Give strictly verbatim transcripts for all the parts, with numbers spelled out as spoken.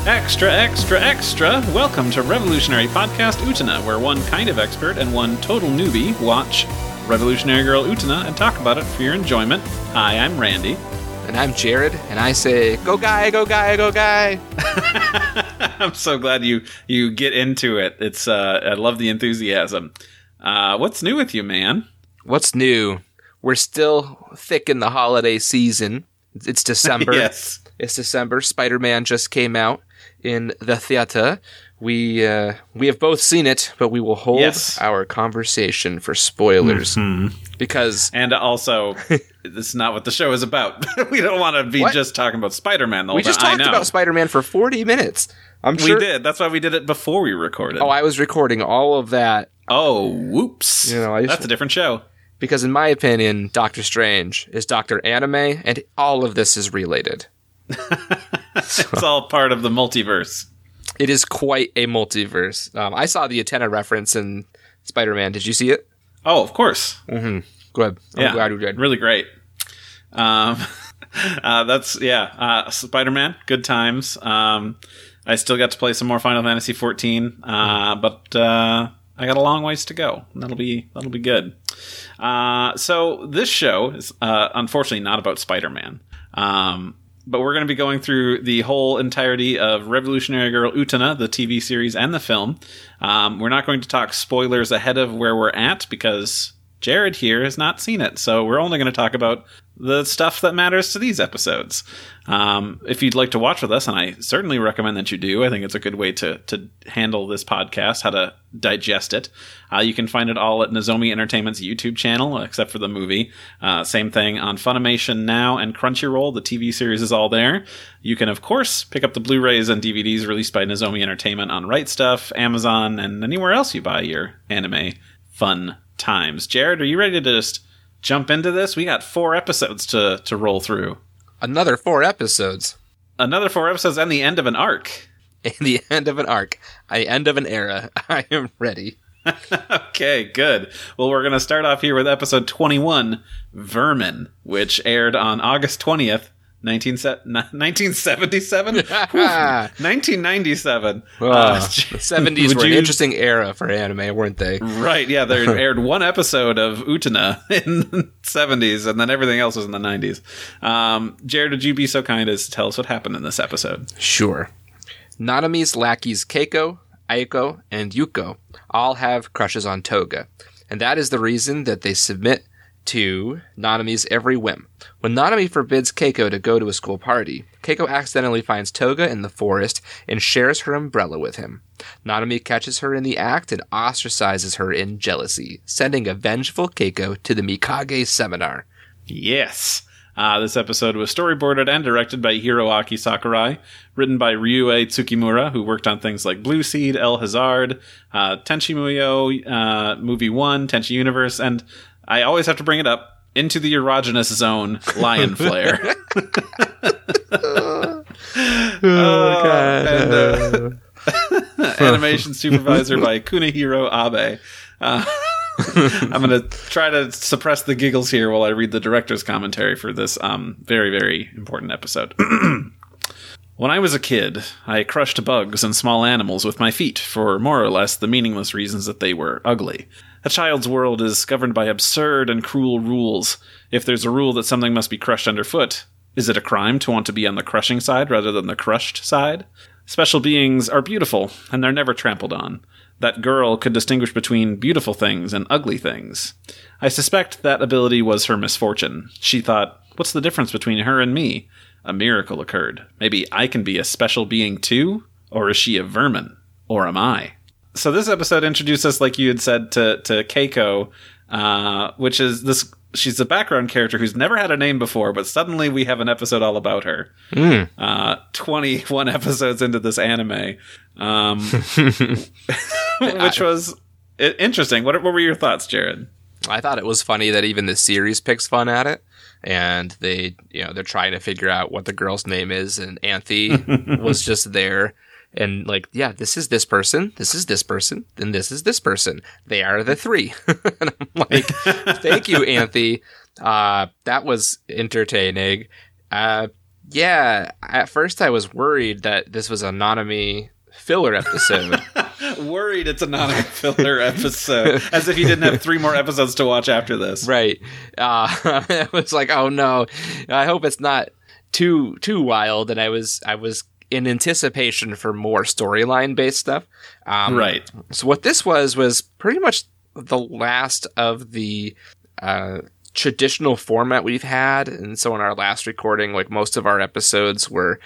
Extra, extra, extra! Welcome to Revolutionary Podcast Utena, where one kind of expert and one total newbie watch Revolutionary Girl Utena and talk about it for your enjoyment. Hi, I'm Randy. And I'm Jared, and I say, go guy, go guy, go guy! I'm so glad you, you get into it. It's uh, I love the enthusiasm. Uh, what's new with you, man? What's new? We're still thick in the holiday season. It's December. Yes. It's December. Spider-Man just came out in the theater. We uh, we have both seen it, but we will hold yes. our conversation for spoilers. Mm-hmm. Because... And also, this is not what the show is about. We don't want to be what? just talking about Spider-Man the whole We just time. talked about Spider-Man for forty minutes. I'm we sure... did. That's why we did it before we recorded. Oh, I was recording all of that. Oh, whoops. You know, I just... That's a different show. Because in my opinion, Doctor Strange is Doctor Anime, and all of this is related. It's all part of the multiverse. It is quite a multiverse. Um, I saw the Utena reference in Spider-Man. Did you see it? Oh, of course. Mm-hmm. Good. I'm yeah, glad we did. Really great. Um, uh, that's, yeah, uh, Spider-Man, good times. Um, I still got to play some more Final Fantasy fourteen, uh, but uh, I got a long ways to go. That'll be that'll be good. Uh, so this show is uh, unfortunately not about Spider-Man. Um, but we're going to be going through the whole entirety of Revolutionary Girl Utena, the T V series and the film. Um, we're not going to talk spoilers ahead of where we're at because Jared here has not seen it. So we're only going to talk about the stuff that matters to these episodes. Um, if you'd like to watch with us, and I certainly recommend that you do, I think it's a good way to to handle this podcast, how to digest it. Uh, you can find it all at Nozomi Entertainment's YouTube channel, except for the movie. Uh, same thing on Funimation Now and Crunchyroll. The T V series is all there. You can, of course, pick up the Blu-rays and D V Ds released by Nozomi Entertainment on Right Stuff, Amazon, and anywhere else you buy your anime fun times. Jared, are you ready to just jump into this? We got four episodes to, to roll through. Another four episodes. Another four episodes and the end of an arc. And the end of an arc. The end of an era. I am ready. Okay, good. Well, we're going to start off here with episode twenty-one, Vermin, which aired on August twentieth, nineteen seventy-seven? nineteen ninety-seven. Oh, uh, the seventies were you... an interesting era for anime, weren't they? Right, yeah. They aired one episode of Utena in the seventies, and then everything else was in the nineties. Um, Jared, would you be so kind as to tell us what happened in this episode? Sure. Nanami's lackeys Keiko, Aiko, and Yuko all have crushes on Toga, and that is the reason that they submit to Nanami's every whim. When Nanami forbids Keiko to go to a school party, Keiko accidentally finds Toga in the forest and shares her umbrella with him. Nanami catches her in the act and ostracizes her in jealousy, sending a vengeful Keiko to the Mikage seminar. Yes. Uh, this episode was storyboarded and directed by Hiroaki Sakurai, written by Ryue Tsukimura, who worked on things like Blue Seed, El Hazard, uh, Tenchi Muyo, uh, Movie one, Tenchi Universe, and I always have to bring it up, Into the Erogenous Zone, Lion Flare. oh, oh, God. And, uh, animation supervisor by Kunihiro Abe. Uh, I'm going to try to suppress the giggles here while I read the director's commentary for this um, very, very important episode. When I was a kid, I crushed bugs and small animals with my feet for more or less the meaningless reasons that they were ugly. A child's world is governed by absurd and cruel rules. If there's a rule that something must be crushed underfoot, is it a crime to want to be on the crushing side rather than the crushed side? Special beings are beautiful, and they're never trampled on. That girl could distinguish between beautiful things and ugly things. I suspect that ability was her misfortune. She thought, what's the difference between her and me? A miracle occurred. Maybe I can be a special being too? Or is she a vermin? Or am I? So this episode introduced us, like you had said, to, to Keiko, uh, which is this... She's a background character who's never had a name before, but suddenly we have an episode all about her. Mm. Uh, twenty-one episodes into this anime. Um, which was interesting. What, what were your thoughts, Jared? I thought it was funny that even the series picks fun at it. And they, you know, they're trying to figure out what the girl's name is. And Anthe was just there. And like, yeah, this is this person, this is this person, and this is this person. They are the three. And I'm like, thank you, Anthe. Uh, that was entertaining. Uh, Yeah, at first I was worried that this was a Nanami filler episode. Worried it's a Nanami filler episode, as if you didn't have three more episodes to watch after this. Right. Uh, I was like, oh no, I hope it's not too too wild. And I was I was in anticipation for more storyline based stuff. Um, right. So what this was was pretty much the last of the uh, traditional format we've had. And so in our last recording, like most of our episodes were,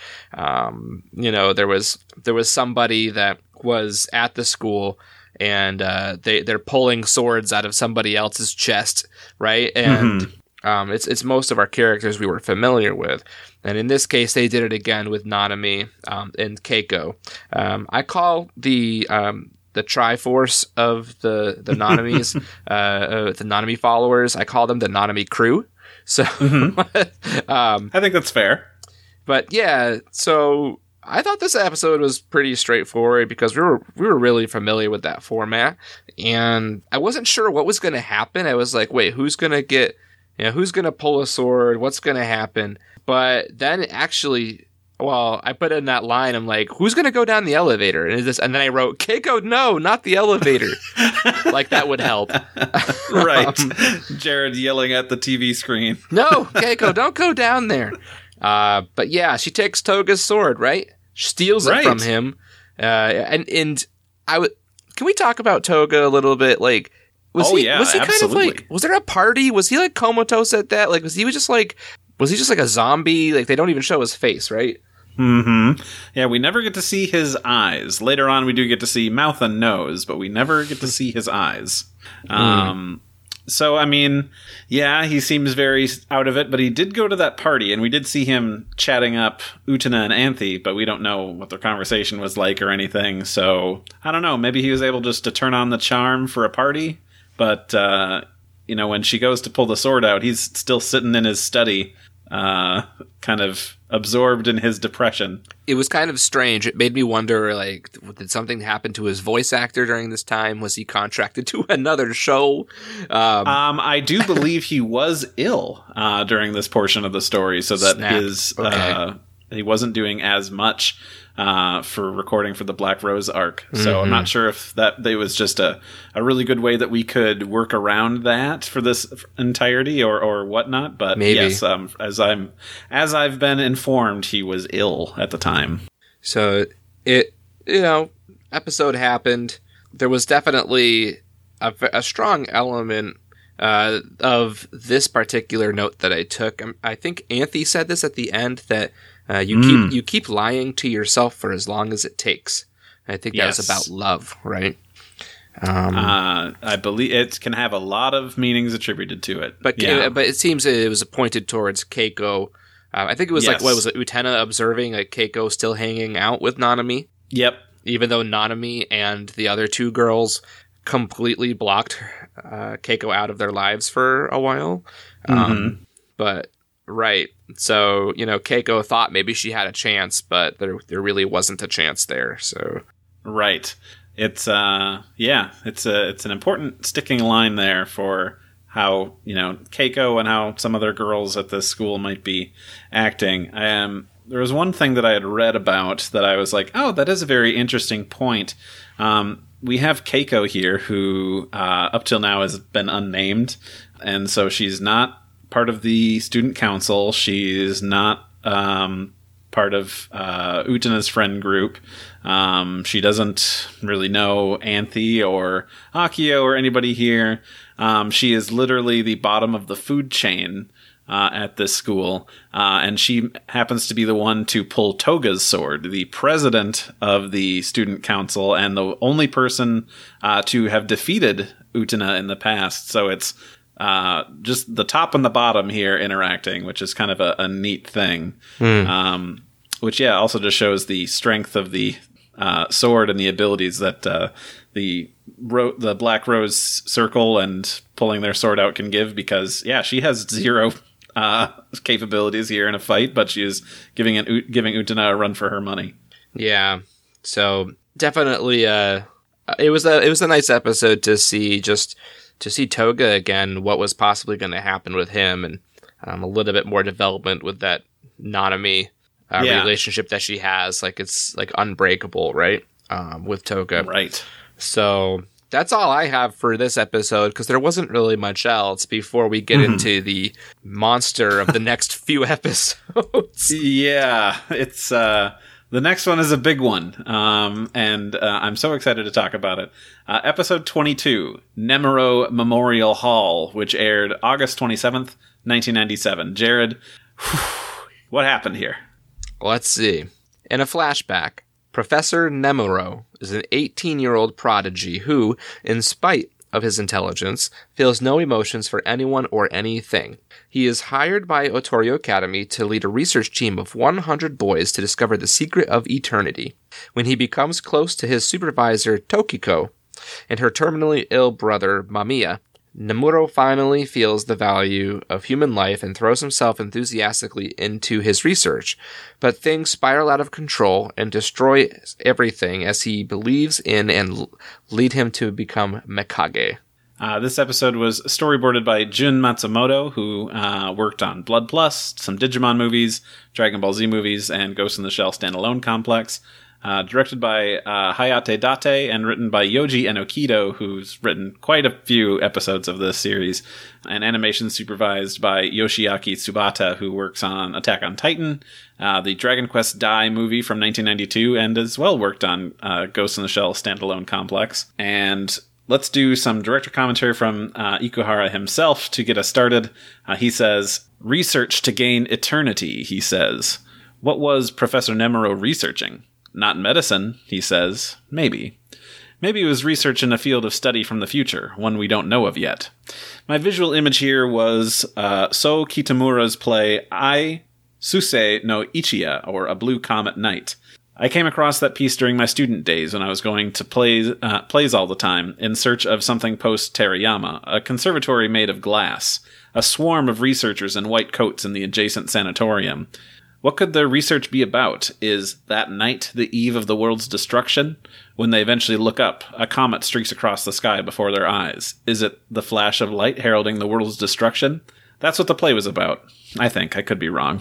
um, you know, there was there was somebody that was at the school and uh, they, they're pulling swords out of somebody else's chest, right? And mm-hmm. um, it's it's most of our characters we were familiar with. And in this case, they did it again with Nanami um, and Keiko. Um, I call the um, the Triforce of the the Nanamis, uh, uh, the Nanami followers, I call them the Nanami crew. So mm-hmm. um, I think that's fair. But yeah, so I thought this episode was pretty straightforward because we were we were really familiar with that format, and I wasn't sure what was going to happen. I was like, wait, who's going to get, you know, who's going to pull a sword? What's going to happen? But then actually, well, I put in that line. I'm like, who's going to go down the elevator? And this, and then I wrote, Keiko, no, not the elevator. Like that would help. Right. um, Jared yelling at the T V screen. No, Keiko, don't go down there. Uh, but yeah, she takes Toga's sword, right? She steals right. it from him. Uh, and, and I would, can we talk about Toga a little bit? Like, was oh, he, yeah, was he absolutely. kind of like, was there a party? Was he like comatose at that? Like, was he just like, was he just like a zombie? Like, they don't even show his face, right? Mm-hmm. Yeah, we never get to see his eyes. Later on, we do get to see mouth and nose, but we never get to see his eyes. Um, mm. So, I mean, yeah, he seems very out of it, but he did go to that party, and we did see him chatting up Utena and Anthy, but we don't know what their conversation was like or anything, so I don't know. Maybe he was able just to turn on the charm for a party, but, uh, you know, when she goes to pull the sword out, he's still sitting in his study, uh, kind of absorbed in his depression. It was kind of strange. It made me wonder, like, did something happen to his voice actor during this time? Was he contracted to another show? Um, um I do believe he was ill uh, during this portion of the story, so that snap. his okay. uh, he wasn't doing as much uh, for recording for the Black Rose arc. So mm-hmm. I'm not sure if that it was just a, a really good way that we could work around that for this entirety or, or whatnot. But Maybe. yes, um, as I'm as I've been informed, he was ill at the time. So it, you know, episode happened. There was definitely a, a strong element uh, of this particular note that I took. I think Anthy said this at the end that uh, you mm. keep you keep lying to yourself for as long as it takes. I think that yes. was about love, right? Um, uh, I believe it can have a lot of meanings attributed to it. But yeah. but it seems it was pointed towards Keiko. Uh, I think it was yes. like, what was it, Utena observing like Keiko still hanging out with Nanami? Yep. Even though Nanami and the other two girls completely blocked uh, Keiko out of their lives for a while. Mm-hmm. Um, but, right. So, you know, Keiko thought maybe she had a chance, but there there really wasn't a chance there. So, right. It's, uh, yeah, it's a, it's an important sticking line there for how, you know, Keiko and how some other girls at this school might be acting. Um, there was one thing that I had read about that I was like, oh, that is a very interesting point. Um, we have Keiko here who, uh, up till now has been unnamed. And so she's not part of the student council. She's not, um, part of, uh, Utena's friend group. Um, she doesn't really know Anthy or Akio or anybody here. Um, she is literally the bottom of the food chain uh, at this school, uh, and she happens to be the one to pull Toga's sword, the president of the student council, and the only person uh, to have defeated Utena in the past. So it's uh, just the top and the bottom here interacting, which is kind of a, a neat thing. Mm. Um, which, yeah, also just shows the strength of the uh, sword and the abilities that uh, the Ro- the Black Rose Circle and pulling their sword out can give, because yeah, she has zero uh, capabilities here in a fight, but she is giving an, giving Utena a run for her money. Yeah, so definitely, uh, it was a it was a nice episode to see just to see Toga again, what was possibly going to happen with him, and um, a little bit more development with that Nanami uh, yeah. relationship that she has. Like, it's like unbreakable, right? Um, with Toga. Right. So that's all I have for this episode, because there wasn't really much else before we get mm-hmm. into the monster of the next few episodes. Yeah, it's uh, the next one is a big one, um, and uh, I'm so excited to talk about it. Uh, episode twenty-two, Nemuro Memorial Hall, which aired August twenty-seventh, nineteen ninety-seven. Jared, whew, what happened here? Let's see. In a flashback, Professor Nemuro is an eighteen-year-old prodigy who, in spite of his intelligence, feels no emotions for anyone or anything. He is hired by Otorio Academy to lead a research team of one hundred boys to discover the secret of eternity. When he becomes close to his supervisor, Tokiko, and her terminally ill brother, Mamiya, Nemuro finally feels the value of human life and throws himself enthusiastically into his research. But things spiral out of control and destroy everything as he believes in and lead him to become Mikage. Uh, this episode was storyboarded by Jun Matsumoto, who uh, worked on Blood Plus, some Digimon movies, Dragon Ball Z movies, and Ghost in the Shell Standalone Complex. Uh, directed by uh, Hayate Date and written by Yoji Enokido, who's written quite a few episodes of this series. And animation supervised by Yoshiaki Tsubata, who works on Attack on Titan, uh, the Dragon Quest Dai movie from nineteen ninety-two, and as well worked on uh, Ghost in the Shell Standalone Complex. And let's do some director commentary from uh, Ikuhara himself to get us started. Uh, he says, "Research to gain eternity," he says. What was Professor Nemuro researching? Not medicine, he says. Maybe. Maybe it was research in a field of study from the future, one we don't know of yet. My visual image here was uh, So Kitamura's play Ai Susei no Ichiya, or A Blue Comet Night. I came across that piece during my student days when I was going to plays, uh, plays all the time in search of something post-Terayama, a conservatory made of glass, a swarm of researchers in white coats in the adjacent sanatorium. What could their research be about? Is that night the eve of the world's destruction? When they eventually look up, a comet streaks across the sky before their eyes. Is it the flash of light heralding the world's destruction? That's what the play was about. I think. I could be wrong.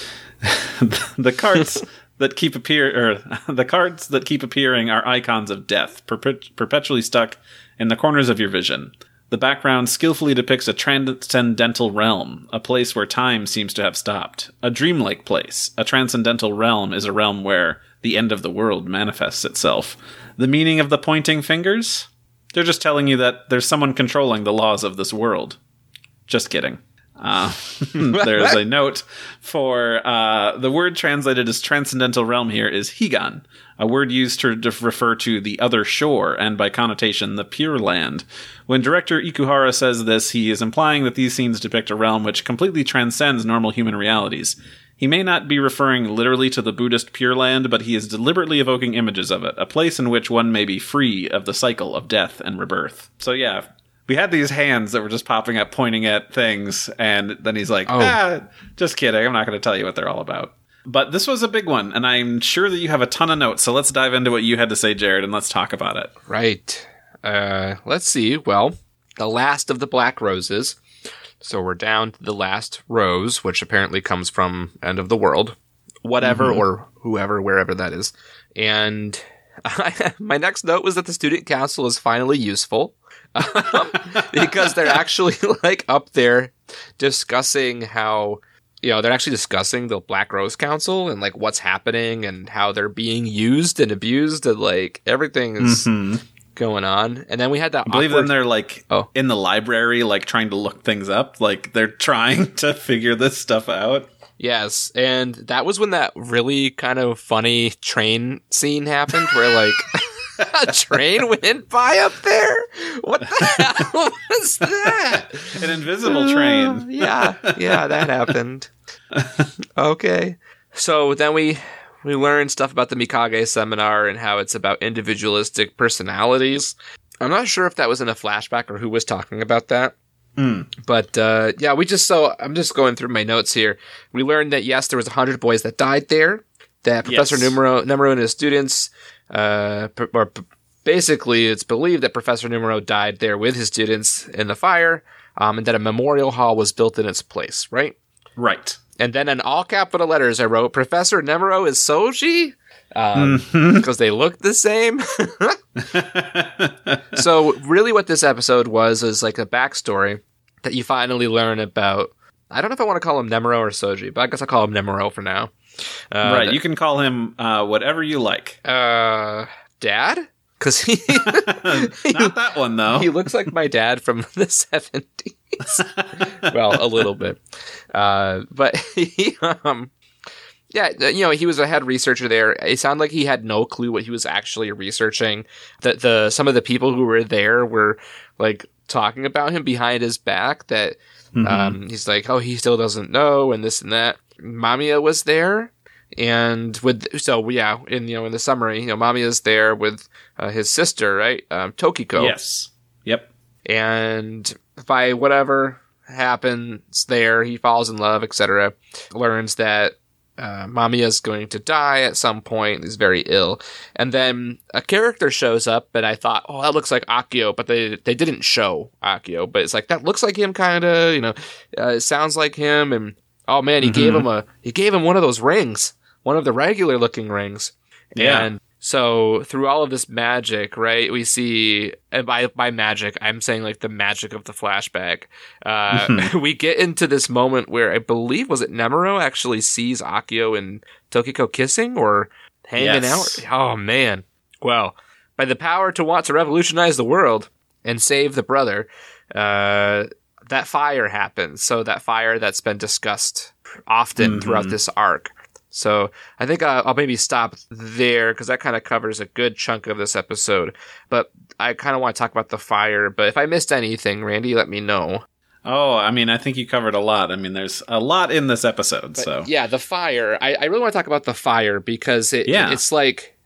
the cards that keep appear or the cards that keep appearing are icons of death, perpet- perpetually stuck in the corners of your vision. The background skillfully depicts a transcendental realm, a place where time seems to have stopped. A dreamlike place. A transcendental realm is a realm where the end of the world manifests itself. The meaning of the pointing fingers? They're just telling you that there's someone controlling the laws of this world. Just kidding. Uh, there's a note for uh, the word translated as transcendental realm here is Higan, a word used to def- refer to the other shore and by connotation the pure land. When director Ikuhara says this, he is implying that these scenes depict a realm which completely transcends normal human realities. He may not be referring literally to the Buddhist Pure Land, but he is deliberately evoking images of it, a place in which one may be free of the cycle of death and rebirth. So yeah, we had these hands that were just popping up, pointing at things, and then he's like, oh. ah, just kidding, I'm not going to tell you what they're all about. But this was a big one, and I'm sure that you have a ton of notes, so let's dive into what you had to say, Jared, and let's talk about it. Right. Uh, let's see. Well, the last of the Black Roses. So we're down to the last rose, which apparently comes from End of the World. Whatever, mm-hmm. or whoever, wherever that is. And I, my next note was that the student council is finally useful. Um, because they're actually like up there discussing how, you know, they're actually discussing the Black Rose Council and like what's happening and how they're being used and abused and like everything is mm-hmm. going on. And then we had that. I believe awkward... them they're like oh. in the library, like trying to look things up. Like they're trying to figure this stuff out. Yes, and that was when that really kind of funny train scene happened where like. A train went by up there? What the hell was that? An invisible train. Uh, yeah, yeah, that happened. Okay. So then we we learned stuff about the Mikage seminar and how it's about individualistic personalities. I'm not sure if that was in a flashback or who was talking about that. Mm. But uh, yeah, we just so I'm just going through my notes here. We learned that yes, there was one hundred boys that died there. That Professor yes. Nemuro, Nemuro and his students, uh, p- or p- basically it's believed that Professor Nemuro died there with his students in the fire, um, and that a memorial hall was built in its place, right? Right. And then in all capital letters, I wrote, Professor Nemuro is Soji? Um, mm-hmm. Because they look the same. So really what this episode was is like a backstory that you finally learn about. I don't know if I want to call him Nemuro or Soji, but I guess I'll call him Nemuro for now. Uh, right, you can call him uh, whatever you like. Uh, Dad? Because he... Not that one, though. He looks like my dad from the seventies. Well, a little bit. Uh, but he... Um, yeah, you know, he was a head researcher there. It sounded like he had no clue what he was actually researching. That the some of the people who were there were, like, talking about him behind his back, that mm-hmm. um, he's like, oh, he still doesn't know, and this and that. Mamiya was there, and with so yeah, in you know in the summary, you know, Mamiya's there with uh, his sister, right, um, Tokiko. Yes. Yep. And by whatever happens there, he falls in love, et cetera. Learns that uh, Mamiya's going to die at some point. He's very ill, and then a character shows up, and I thought, oh, that looks like Akio, but they they didn't show Akio, but it's like that looks like him, kind of, you know, uh, it sounds like him, and oh man, he mm-hmm. gave him a he gave him one of those rings, one of the regular looking rings, yeah. And so through all of this magic, right, we see, and by by magic, I'm saying like the magic of the flashback. Uh, we get into this moment where I believe, was it Nemuro actually sees Akio and Tokiko kissing or hanging yes. out? Oh man. Well, by the power to want to revolutionize the world and save the brother, uh, that fire happens. So that fire that's been discussed often mm-hmm. throughout this arc. So I think I'll, I'll maybe stop there because that kind of covers a good chunk of this episode. But I kind of want to talk about the fire. But if I missed anything, Randy, let me know. Oh, I mean, I think you covered a lot. I mean, there's a lot in this episode. But so yeah, the fire. I, I really want to talk about the fire because it, yeah. it's like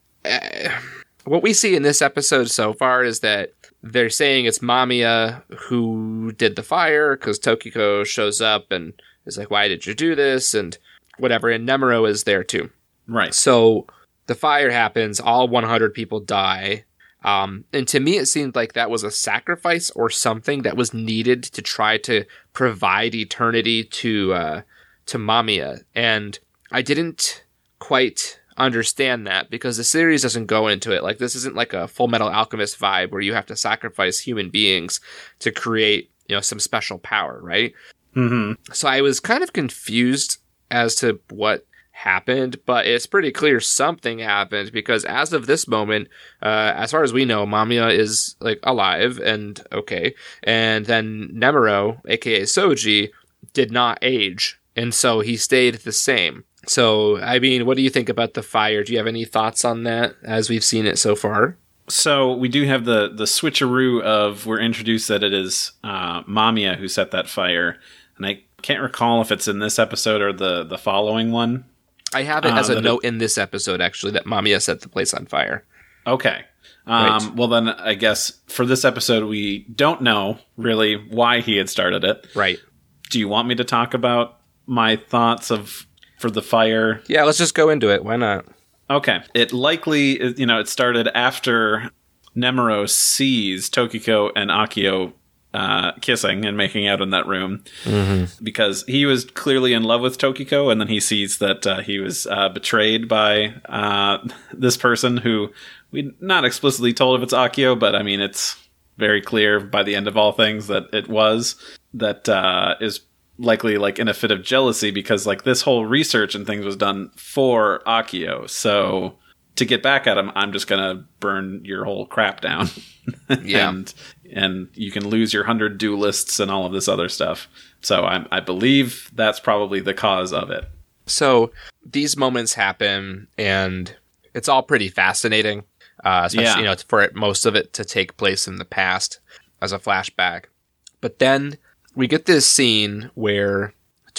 uh, what we see in this episode so far is that they're saying it's Mamiya who did the fire because Tokiko shows up and is like, why did you do this? And whatever. And Nemuro is there too. Right. So the fire happens. All one hundred people die. Um, and to me, it seemed like that was a sacrifice or something that was needed to try to provide eternity to, uh, to Mamiya. And I didn't quite understand that because the series doesn't go into it. Like, this isn't like a Full Metal Alchemist vibe where you have to sacrifice human beings to create, you know, some special power, right? Mm-hmm. So I was kind of confused as to what happened, but it's pretty clear something happened because as of this moment, uh, as far as we know, Mamiya is like alive and okay. And then Nemuro, aka Soji, did not age. And so he stayed the same. So, I mean, what do you think about the fire? Do you have any thoughts on that as we've seen it so far? So we do have the, the switcheroo of we're introduced that it is uh, Mamiya who set that fire. And I can't recall if it's in this episode or the, the following one. I have it as uh, a note it, in this episode, actually, that Mamiya set the place on fire. Okay. Um, right. Well, then I guess for this episode, we don't know really why he had started it. Right. Do you want me to talk about my thoughts of for the fire? Yeah, let's just go into it. Why not? Okay. It likely, you know, it started after Nemuro sees Tokiko and Akio uh, kissing and making out in that room mm-hmm. because he was clearly in love with Tokiko, and then he sees that uh, he was uh, betrayed by uh, this person who we not explicitly told if it's Akio, but I mean, it's very clear by the end of all things that it was, that uh, is likely like in a fit of jealousy because like this whole research and things was done for Akio. So to get back at him, I'm just going to burn your whole crap down. Yeah. and and you can lose your hundred duelists and all of this other stuff. So I, I believe that's probably the cause of it. So these moments happen and it's all pretty fascinating. Uh, especially, yeah. you know, for it, most of it to take place in the past as a flashback. But then we get this scene where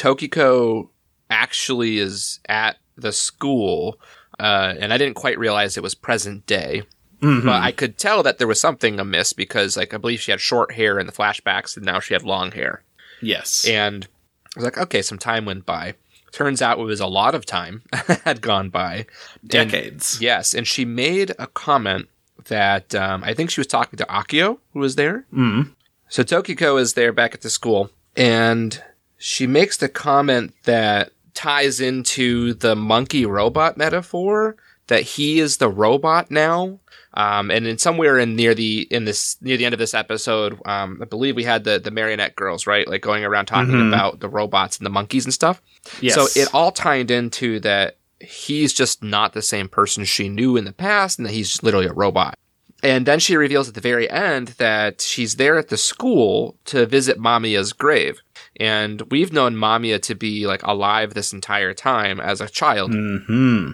Tokiko actually is at the school, uh, and I didn't quite realize it was present day. Mm-hmm. But I could tell that there was something amiss because, like, I believe she had short hair in the flashbacks, and now she had long hair. Yes. And I was like, okay, some time went by. Turns out it was a lot of time had gone by. Decades. And, yes, and she made a comment that um, I think she was talking to Akio, who was there. Mm. So Tokiko is there back at the school, and she makes the comment that ties into the monkey robot metaphor, that he is the robot now. Um, and in somewhere in near the in this near the end of this episode, um, I believe we had the the marionette girls, right, like going around talking mm-hmm. about the robots and the monkeys and stuff. Yes. So it all tied into that he's just not the same person she knew in the past, and that he's literally a robot. And then she reveals at the very end that she's there at the school to visit Mamiya's grave. And we've known Mamiya to be like alive this entire time as a child. Mm-hmm.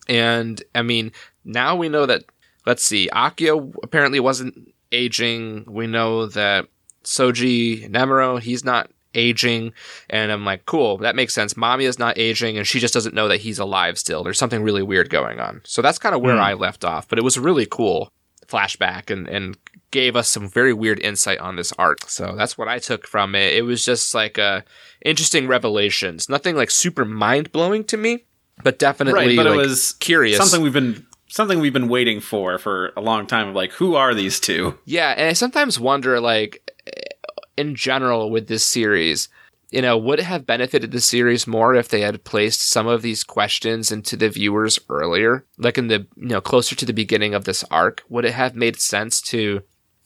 And I mean, now we know that. Let's see. Akio apparently wasn't aging. We know that Soji Nemuro, he's not aging. And I'm like, cool, that makes sense. Mamiya's not aging, and she just doesn't know that he's alive still. There's something really weird going on. So that's kind of where mm. I left off. But it was a really cool flashback and, and gave us some very weird insight on this arc. So that's what I took from it. It was just like uh, interesting revelations. Nothing like super mind-blowing to me, but definitely right, but like, it was curious. Something we've been... Something we've been waiting for for a long time of like, who are these two? Yeah, and I sometimes wonder, like, in general with this series, you know, would it have benefited the series more if they had placed some of these questions into the viewers earlier? Like in the, you know, closer to the beginning of this arc? Would it have made sense to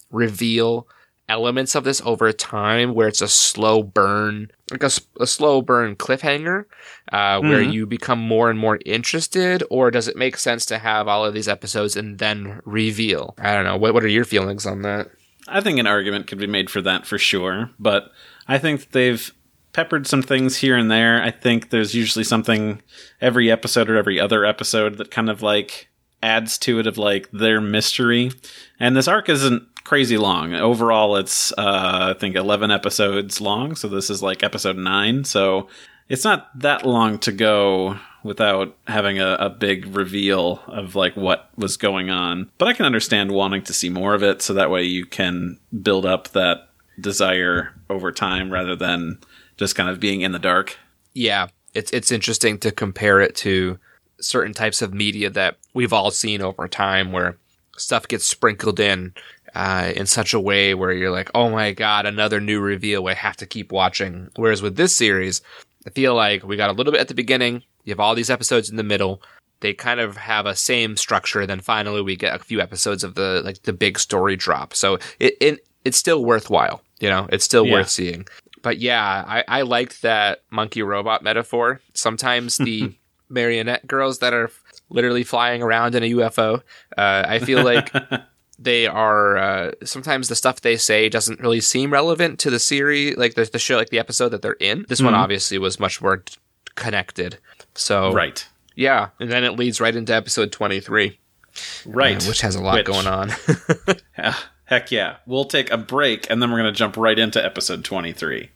reveal elements of this over time where it's a slow burn, like a, a slow burn cliffhanger, uh, mm-hmm. where you become more and more interested? Or does it make sense to have all of these episodes and then reveal? I don't know. What, what are your feelings on that? I think an argument could be made for that for sure, but I think they've peppered some things here and there. I think there's usually something every episode or every other episode that kind of like adds to it of like their mystery. And this arc isn't crazy long. Overall, it's, uh, I think, eleven episodes long, so this is like episode nine, so it's not that long to go without having a, a big reveal of like what was going on. But I can understand wanting to see more of it, so that way you can build up that desire over time rather than just kind of being in the dark. Yeah, it's it's interesting to compare it to certain types of media that we've all seen over time where stuff gets sprinkled in Uh, in such a way where you're like, oh my god, another new reveal, I have to keep watching. Whereas with this series, I feel like we got a little bit at the beginning, you have all these episodes in the middle, they kind of have a same structure, then finally we get a few episodes of the like the big story drop. So it, it it's still worthwhile, you know, it's still yeah. worth seeing. But yeah, I, I liked that monkey robot metaphor. Sometimes the marionette girls that are literally flying around in a U F O, uh, I feel like they are, uh, sometimes the stuff they say doesn't really seem relevant to the series, like the, the show, like the episode that they're in. This mm-hmm. one obviously was much more t- connected. So, right. Yeah. And then it leads right into episode twenty-three. Right. Uh, which has a lot which, going on. uh, heck yeah. We'll take a break and then we're going to jump right into episode twenty-three.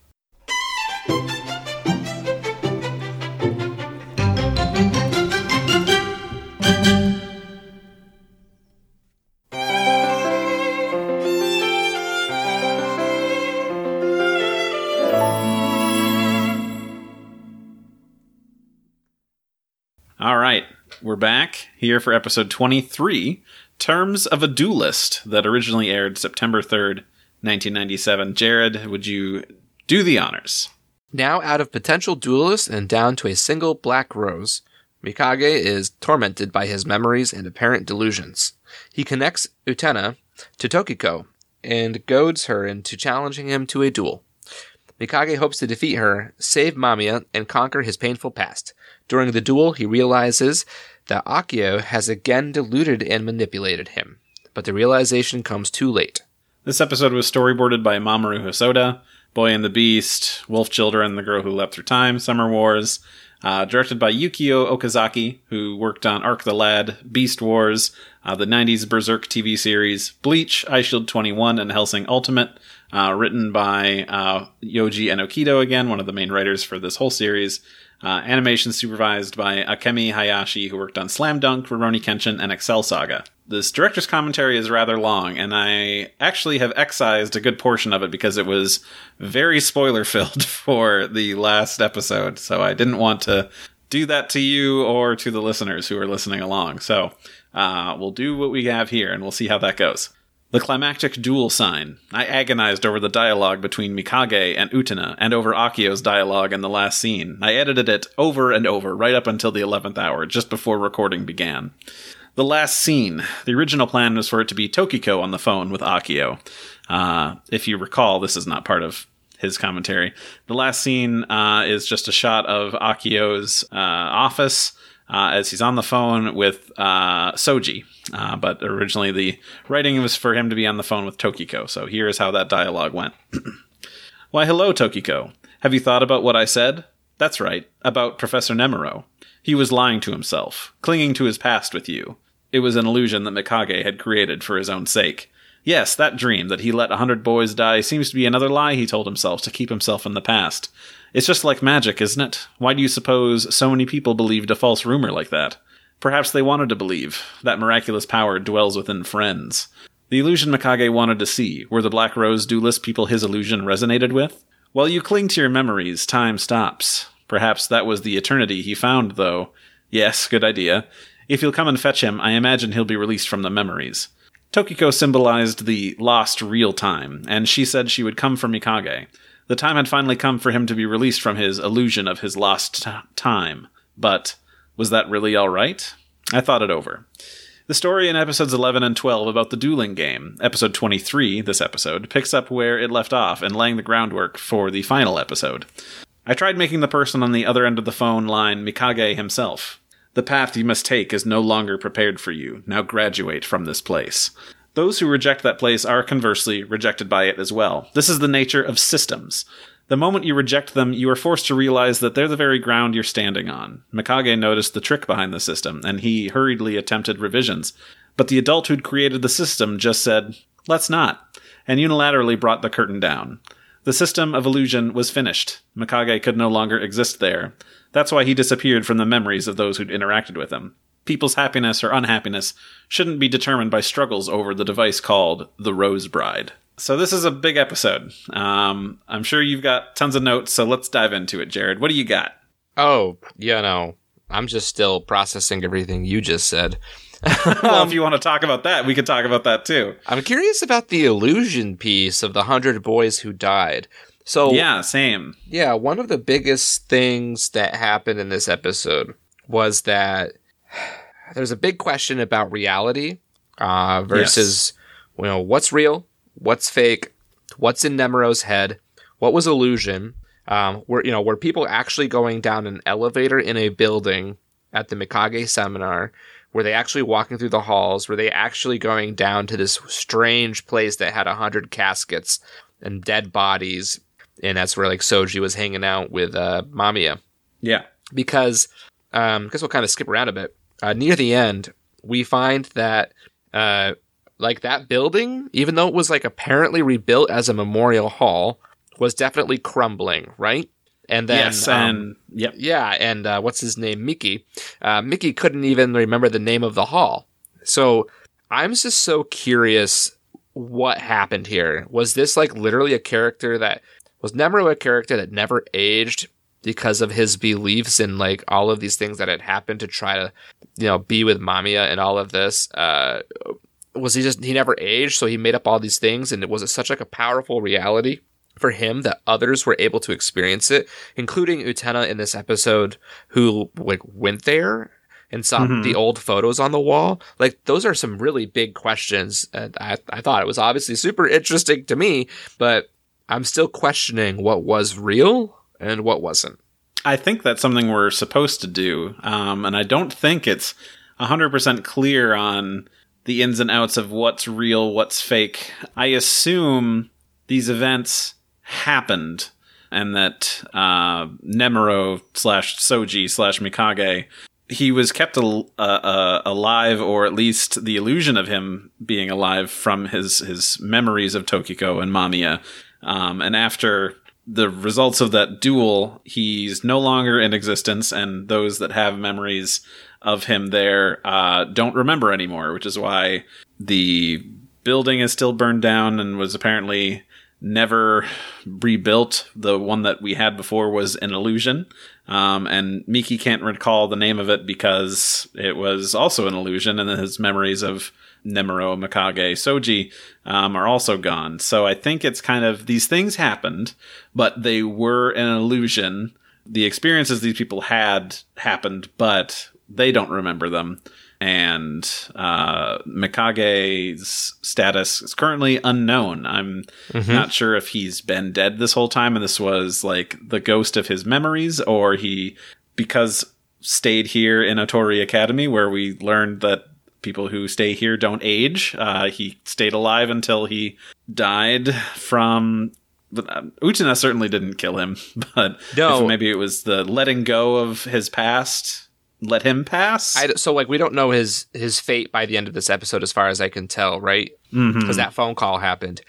All right, we're back here for episode twenty-three, Terms of a Duelist, that originally aired September third, nineteen ninety-seven. Jared, would you do the honors? Now out of potential duelist and down to a single black rose, Mikage is tormented by his memories and apparent delusions. He connects Utena to Tokiko and goads her into challenging him to a duel. Mikage hopes to defeat her, save Mamiya, and conquer his painful past. During the duel, he realizes that Akio has again deluded and manipulated him, but the realization comes too late. This episode was storyboarded by Mamoru Hosoda, Boy and the Beast, Wolf Children, The Girl Who Leapt Through Time, Summer Wars, uh, directed by Yukio Okazaki, who worked on Arc the Lad, Beast Wars, uh, the nineties Berserk T V series, Bleach, Eyeshield twenty-one, and Hellsing Ultimate, uh, written by uh, Yoji Enokido, again, one of the main writers for this whole series. Uh, animation supervised by Akemi Hayashi, who worked on Slam Dunk, Rurouni Kenshin, and Excel Saga. This director's commentary is rather long, and I actually have excised a good portion of it because it was very spoiler-filled for the last episode, so I didn't want to do that to you or to the listeners who are listening along. So uh, we'll do what we have here, and we'll see how that goes. The climactic duel sign. I agonized over the dialogue between Mikage and Utena, and over Akio's dialogue in the last scene. I edited it over and over, right up until the eleventh hour, just before recording began. The last scene. The original plan was for it to be Tokiko on the phone with Akio. Uh, if you recall, this is not part of his commentary. The last scene uh, is just a shot of Akio's uh, office uh, as he's on the phone with uh, Soji. Uh, but originally the writing was for him to be on the phone with Tokiko. So here is how that dialogue went. Why, hello, Tokiko. Have you thought about what I said? That's right, about Professor Nemuro. He was lying to himself, clinging to his past with you. It was an illusion that Mikage had created for his own sake. Yes, that dream that he let a hundred boys die seems to be another lie he told himself to keep himself in the past. It's just like magic, isn't it? Why do you suppose so many people believed a false rumor like that? Perhaps they wanted to believe that miraculous power dwells within friends. The illusion Mikage wanted to see, were the Black Rose duelist people his illusion resonated with? While you cling to your memories, time stops. Perhaps that was the eternity he found, though. Yes, good idea. If you'll come and fetch him, I imagine he'll be released from the memories. Tokiko symbolized the lost real time, and she said she would come for Mikage. The time had finally come for him to be released from his illusion of his lost t- time. But was that really all right? I thought it over. The story in episodes eleven and twelve about the dueling game, episode twenty-three, this episode, picks up where it left off and laying the groundwork for the final episode. I tried making the person on the other end of the phone line Mikage himself. The path you must take is no longer prepared for you. Now graduate from this place. Those who reject that place are, conversely, rejected by it as well. This is the nature of systems. The moment you reject them, you are forced to realize that they're the very ground you're standing on. Mikage noticed the trick behind the system, and he hurriedly attempted revisions. But the adult who'd created the system just said, let's not, and unilaterally brought the curtain down. The system of illusion was finished. Mikage could no longer exist there. That's why he disappeared from the memories of those who'd interacted with him. People's happiness or unhappiness shouldn't be determined by struggles over the device called the Rose Bride. So this is a big episode. Um, I'm sure you've got tons of notes, so let's dive into it, Jared. What do you got? Oh, yeah, no. I'm just still processing everything you just said. Well, if you want to talk about that, we could talk about that too. I'm curious about the illusion piece of the hundred boys who died. So yeah, same. Yeah, one of the biggest things that happened in this episode was that there's a big question about reality uh, versus, yes. you know, what's real, what's fake, what's in Nemuro's head, what was illusion. Um, were you know were people actually going down an elevator in a building at the Mikage seminar? Were they actually walking through the halls? Were they actually going down to this strange place that had a hundred caskets and dead bodies? And that's where like Soji was hanging out with uh, Mamiya. Yeah. Because, um, I guess we'll kind of skip around a bit. Uh, near the end, we find that, uh, like that building, even though it was like apparently rebuilt as a memorial hall, was definitely crumbling, right? And then, yes, and um, yep. yeah, and uh, what's his name, Mickey? Uh, Mickey couldn't even remember the name of the hall. So I'm just so curious what happened here. Was this like literally a character that was Nemuro a character that never aged because of his beliefs in like all of these things that had happened to try to, you know, be with Mamiya and all of this? Uh, was he just he never aged, so he made up all these things, and it was such like a powerful reality for him that others were able to experience it, including Utena in this episode, who like went there and saw mm-hmm. the old photos on the wall. Like, those are some really big questions. And I, I thought it was obviously super interesting to me, but I'm still questioning what was real and what wasn't. I think that's something we're supposed to do. Um, and I don't think it's one hundred percent clear on the ins and outs of what's real, what's fake. I assume these events happened and that uh, Nemuro slash Soji slash Mikage, he was kept al- uh, uh, alive, or at least the illusion of him being alive from his, his memories of Tokiko and Mamiya. Um, and after the results of that duel, he's no longer in existence, and those that have memories of him there uh, don't remember anymore, which is why the building is still burned down and was apparently never rebuilt. The one that we had before was an illusion. Um, and Miki can't recall the name of it because it was also an illusion, and his memories of Nemuro, Mikage, Soji um, are also gone. So I think it's kind of, these things happened, but they were an illusion. The experiences these people had happened, but they don't remember them. And uh, Mikage's status is currently unknown. I'm mm-hmm. not sure if he's been dead this whole time and this was like the ghost of his memories, or he, because stayed here in Otori Academy where we learned that people who stay here don't age. Uh, he stayed alive until he died from... Utena certainly didn't kill him, but no. maybe it was the letting go of his past... let him pass. I, so like we don't know his his fate by the end of this episode as far as I can tell, right? Because mm-hmm. that phone call happened.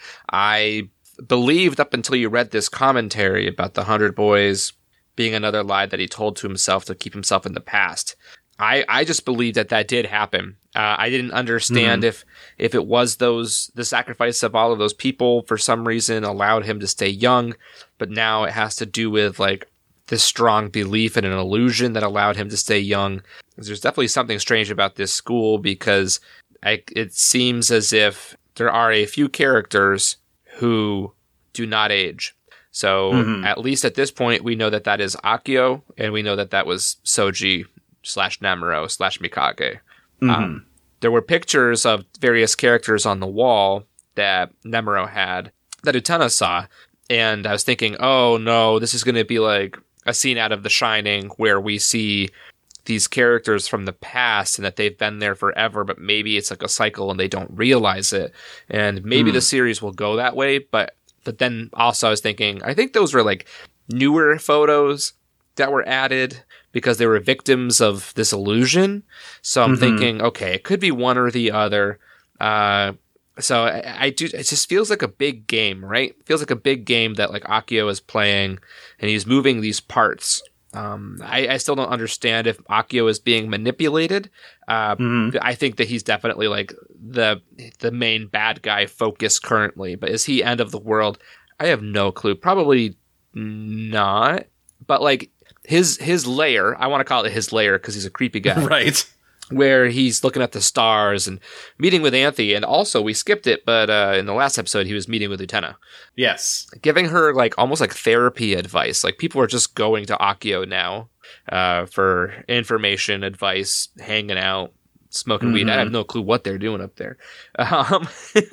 I believed up until you read this commentary about the Hundred Boys being another lie that he told to himself to keep himself in the past. I, I just believed that that did happen. Uh, I didn't understand mm-hmm. if if it was those the sacrifice of all of those people for some reason allowed him to stay young, but now it has to do with like this strong belief in an illusion that allowed him to stay young. There's definitely something strange about this school because I, it seems as if there are a few characters who do not age. So mm-hmm. at least at this point, we know that that is Akio, and we know that that was Soji slash Nemuro slash Mikage. Mm-hmm. Um, there were pictures of various characters on the wall that Nemuro had that Utena saw, and I was thinking, oh no, this is going to be like a scene out of The Shining where we see these characters from the past and that they've been there forever, but maybe it's like a cycle and they don't realize it. And maybe mm. the series will go that way. But, but then also I was thinking, I think those were like newer photos that were added because they were victims of this illusion. So I'm mm-hmm. thinking, okay, it could be one or the other. Uh, So I, I do. It just feels like a big game, right? It feels like a big game that like Akio is playing, and he's moving these parts. Um, I, I still don't understand if Akio is being manipulated. Uh, mm-hmm. I think that he's definitely like the the main bad guy focus currently. But is he end of the world? I have no clue. Probably not. But like his his lair, I want to call it his lair because he's a creepy guy, right? Where he's looking at the stars and meeting with Anthy. And also, we skipped it, but uh, in the last episode, he was meeting with Utena. Yes. Giving her, like, almost like therapy advice. Like, people are just going to Akio now uh, for information, advice, hanging out, smoking mm-hmm. weed. I have no clue what they're doing up there. Um,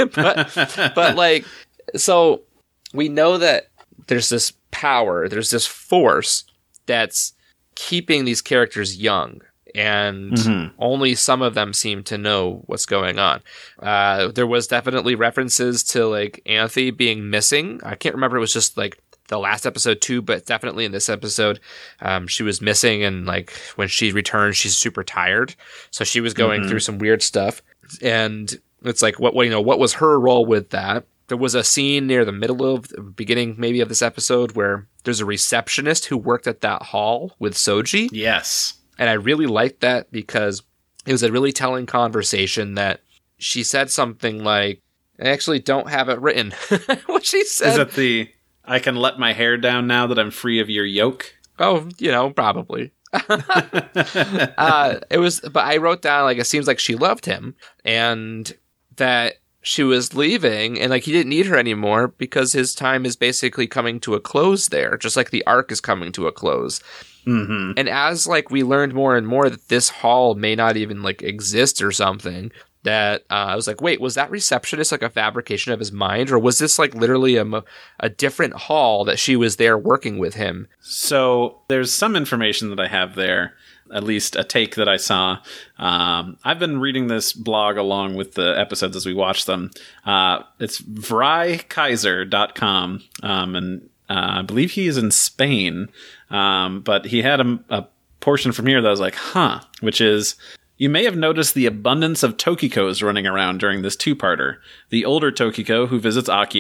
but, but, like, so we know that there's this power, there's this force that's keeping these characters young. And mm-hmm. only some of them seem to know what's going on. Uh, there was definitely references to like Anthy being missing. I can't remember. It was just like the last episode too, but definitely in this episode, um, she was missing. And like when she returned, she's super tired. So she was going mm-hmm. through some weird stuff. And it's like, what, what, you know, what was her role with that? There was a scene near the middle of the beginning, maybe of this episode where there's a receptionist who worked at that hall with Soji. Yes. And I really liked that because it was a really telling conversation that she said something like, I actually don't have it written. What she said. Is it the, I can let my hair down now that I'm free of your yoke? Oh, you know, probably. uh, it was, but I wrote down, like, it seems like she loved him and that she was leaving and like he didn't need her anymore because his time is basically coming to a close there, just like the arc is coming to a close. Mm-hmm. And as like we learned more and more that this hall may not even like exist or something, that uh, I was like, wait, was that receptionist like a fabrication of his mind, or was this like literally a, a different hall that she was there working with him? So there's some information that I have there, at least a take that I saw. Um, I've been reading this blog along with the episodes as we watch them. Uh, it's vry kaiser dot com, um, and uh, I believe he is in Spain. Um, but he had a, a portion from here that I was like, huh, which is, you may have noticed the abundance of Tokikos running around during this two-parter. The older Tokiko, who visits Akio,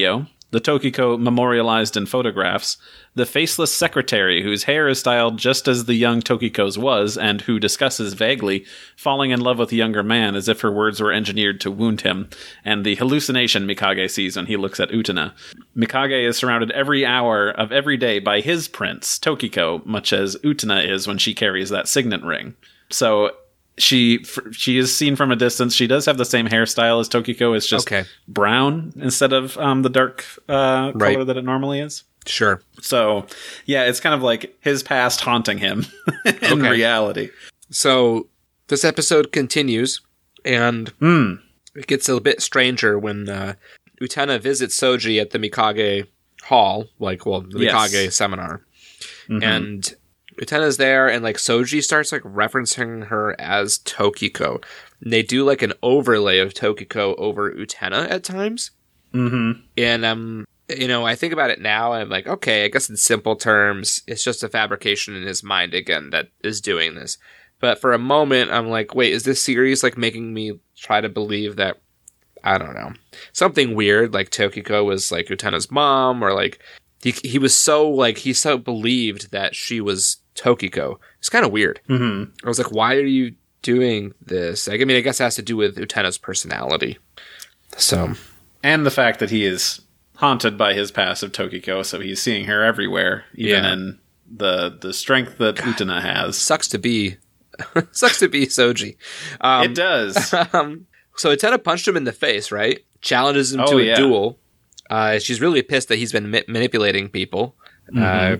the Tokiko memorialized in photographs, the faceless secretary whose hair is styled just as the young Tokiko's was, and who discusses vaguely falling in love with a younger man as if her words were engineered to wound him, and the hallucination Mikage sees when he looks at Utena. Mikage is surrounded every hour of every day by his prince, Tokiko, much as Utena is when she carries that signet ring. So she she is seen from a distance. She does have the same hairstyle as Tokiko. It's just okay. brown instead of um, the dark uh, right. color that it normally is. Sure. So, yeah, it's kind of like his past haunting him in okay. reality. So this episode continues, and mm. it gets a bit stranger when uh, Utena visits Soji at the Mikage Hall, like, well, the yes. Mikage seminar. Mm-hmm. And Utena's there, and like Soji starts like referencing her as Tokiko. And they do like an overlay of Tokiko over Utena at times. Mm-hmm. And um, you know, I think about it now, and I'm like, okay, I guess in simple terms, it's just a fabrication in his mind again that is doing this. But for a moment, I'm like, wait, is this series like making me try to believe that, I don't know, something weird, like Tokiko was like Utena's mom, or like he he was so like he so believed that she was Tokiko. It's kind of weird. Mm-hmm. I was like, why are you doing this? Like, I mean, I guess it has to do with Utena's personality. So, and the fact that he is haunted by his past of Tokiko, so he's seeing her everywhere, even yeah. in the the strength that God, Utena has. Sucks to be, sucks to be Soji. Um, it does. um, so Utena punched him in the face, right? Challenges him oh, to a yeah. duel. Uh, she's really pissed that he's been ma- manipulating people. Mm-hmm. Uh,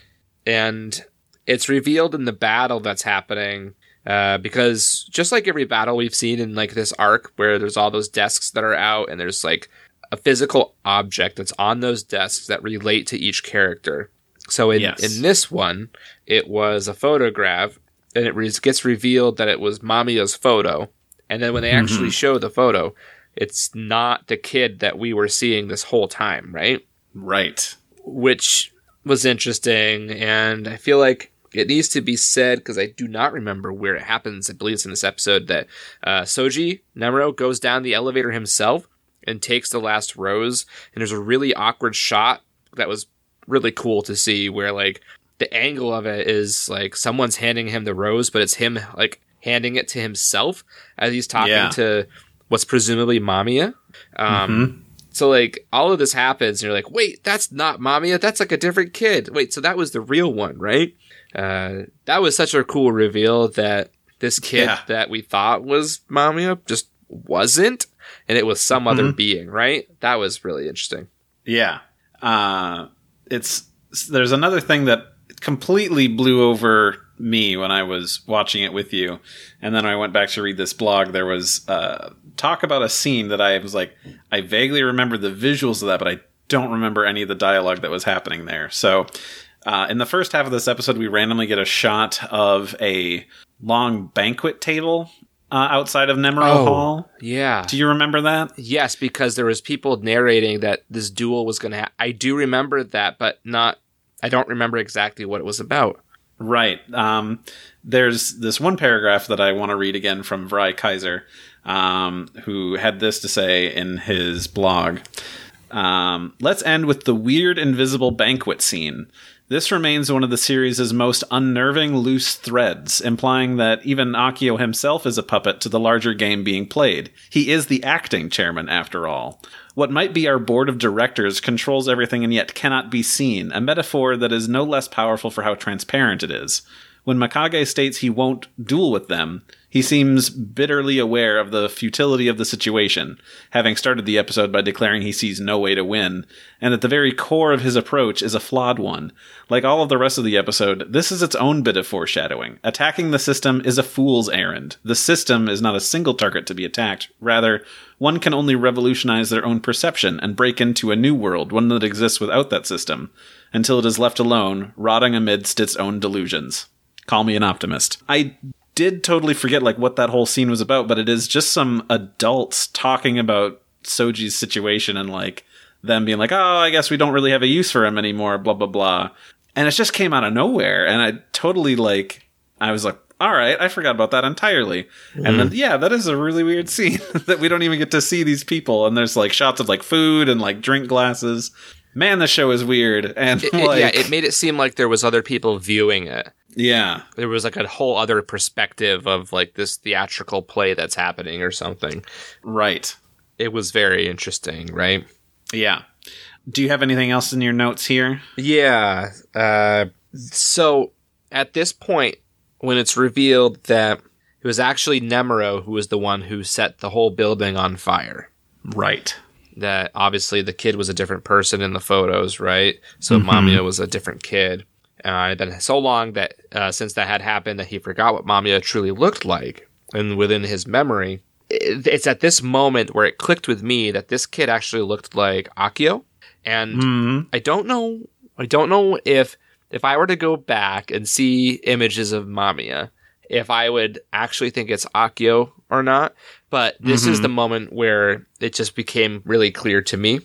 and it's revealed in the battle that's happening, uh, because just like every battle we've seen in like this arc where there's all those desks that are out and there's like a physical object that's on those desks that relate to each character. So in, yes. in this one, it was a photograph, and it re- gets revealed that it was Mamiya's photo. And then when they actually mm-hmm. show the photo, it's not the kid that we were seeing this whole time, right? Right. Which was interesting, and I feel like it needs to be said, because I do not remember where it happens. I believe it's in this episode that uh, Soji Nemuro goes down the elevator himself and takes the last rose, and there's a really awkward shot that was really cool to see, where like the angle of it is like someone's handing him the rose, but it's him like handing it to himself as he's talking yeah. to what's presumably Mamiya. Um, mm-hmm. So like all of this happens, and you're like, wait, that's not Mamiya. That's like a different kid. Wait, so that was the real one, right? Uh, that was such a cool reveal that this kid yeah. that we thought was Mamiya just wasn't, and it was some mm-hmm. other being, right? That was really interesting. Yeah. Uh, it's there's another thing that completely blew over me when I was watching it with you, and then I went back to read this blog. There was uh, talk about a scene that I was like, I vaguely remember the visuals of that, but I don't remember any of the dialogue that was happening there. So uh, in the first half of this episode, we randomly get a shot of a long banquet table uh, outside of Nemuro oh, Hall. Yeah. Do you remember that? Yes, because there was people narrating that this duel was going to happen. I do remember that, but not. I don't remember exactly what it was about. Right. Um, there's this one paragraph that I want to read again from Vry Kaiser, um, who had this to say in his blog. Um, Let's end with the weird invisible banquet scene. This remains one of the series' most unnerving loose threads, implying that even Akio himself is a puppet to the larger game being played. He is the acting chairman, after all. What might be our board of directors controls everything and yet cannot be seen, a metaphor that is no less powerful for how transparent it is. When Mikage states he won't duel with them, he seems bitterly aware of the futility of the situation, having started the episode by declaring he sees no way to win, and that the very core of his approach is a flawed one. Like all of the rest of the episode, this is its own bit of foreshadowing. Attacking the system is a fool's errand. The system is not a single target to be attacked. Rather, one can only revolutionize their own perception and break into a new world, one that exists without that system, until it is left alone, rotting amidst its own delusions. Call me an optimist. I did totally forget like what that whole scene was about, but it is just some adults talking about Soji's situation and like them being like, oh, I guess we don't really have a use for him anymore, blah, blah, blah. And it just came out of nowhere. And I totally like, I was like, all right, I forgot about that entirely. Mm-hmm. And then, yeah, that is a really weird scene that we don't even get to see these people. And there's like shots of like food and like drink glasses. Man, the show is weird. And it, like, it, yeah, it made it seem like there was other people viewing it. Yeah. There was like a whole other perspective of like this theatrical play that's happening or something. Right. It was very interesting, right? Yeah. Do you have anything else in your notes here? Yeah. Uh, so at this point, when it's revealed that it was actually Nemuro who was the one who set the whole building on fire. Right. That obviously the kid was a different person in the photos, right? So mm-hmm. Mamiya was a different kid. Uh, it had been so long that uh, since that had happened that he forgot what Mamiya truly looked like. And within his memory, it, it's at this moment where it clicked with me that this kid actually looked like Akio. And mm-hmm. I don't know, I don't know if if I were to go back and see images of Mamiya, if I would actually think it's Akio or not. But this mm-hmm. is the moment where it just became really clear to me.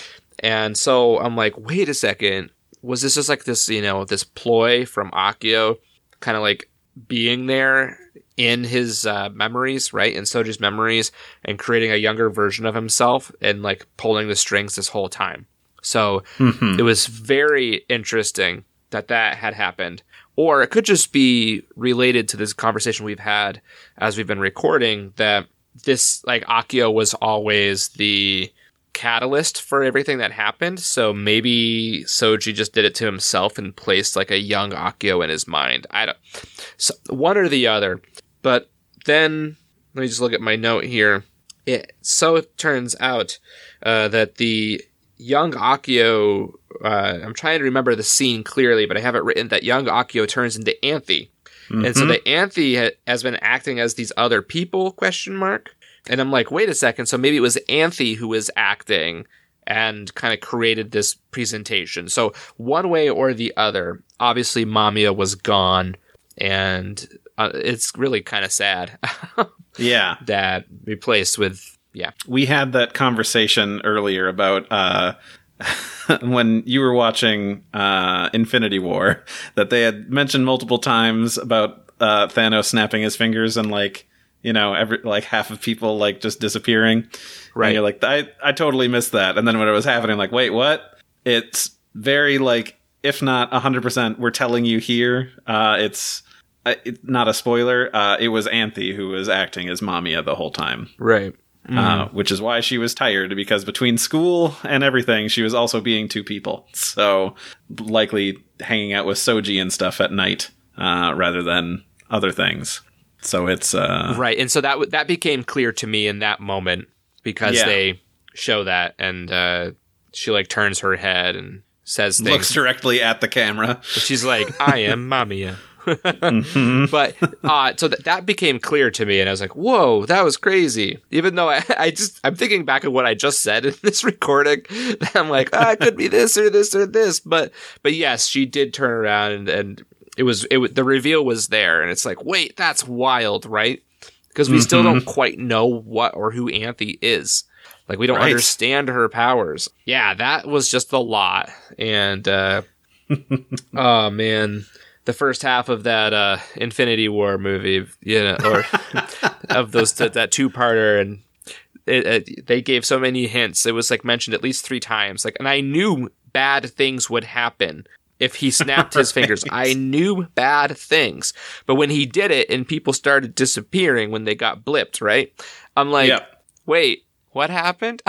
And so I'm like, wait a second. Was this just like this, you know, this ploy from Akio kind of like being there in his uh, memories, right? In Soji's memories and creating a younger version of himself and like pulling the strings this whole time. So mm-hmm. it was very interesting that that had happened. Or it could just be related to this conversation we've had as we've been recording that this like Akio was always the catalyst for everything that happened. So maybe Soji just did it to himself and placed like a young Akio in his mind. I don't, so one or the other. But then let me just look at my note here. It so it turns out uh, that the young Akio, uh, I'm trying to remember the scene clearly, but I have it written that young Akio turns into Anthy. Mm-hmm. And so the Anthy ha- has been acting as these other people, question mark. And I'm like, wait a second. So maybe it was Anthy who was acting and kind of created this presentation. So one way or the other, obviously Mamiya was gone. And uh, it's really kind of sad. Yeah. That replaced with, yeah. We had that conversation earlier about uh, when you were watching uh, Infinity War, that they had mentioned multiple times about uh, Thanos snapping his fingers and like, you know, every like half of people like just disappearing. Right. And you're like, I, I totally missed that. And then when it was happening, I'm like, wait, what? It's very like, if not one hundred percent, we're telling you here. Uh, it's, uh, it, not a spoiler. Uh, it was Anthy who was acting as Mamiya the whole time. Right. Mm-hmm. Uh, which is why she was tired, because between school and everything, she was also being two people. So likely hanging out with Soji and stuff at night uh, rather than other things. So it's uh right, and so that w- that became clear to me in that moment because yeah. they show that, and uh, she like turns her head and says things, looks directly at the camera. She's like, "I am Mamiya." mm-hmm. But uh, so that that became clear to me, and I was like, "Whoa, that was crazy!" Even though I, I just I'm thinking back at what I just said in this recording, I'm like, ah, it could be this or this or this, but but yes, she did turn around and. and It was it. The reveal was there, and it's like, wait, that's wild, right? Because we mm-hmm. still don't quite know what or who Anthy is. Like, we don't right. understand her powers. Yeah, that was just a lot. And, uh, oh, man. The first half of that uh, Infinity War movie, you know, or of those that two-parter, and it, it, they gave so many hints. It was, like, mentioned at least three times. Like, and I knew bad things would happen. If he snapped his right. fingers, I knew bad things. But when he did it and people started disappearing when they got blipped, right? I'm like, yep. wait, what happened?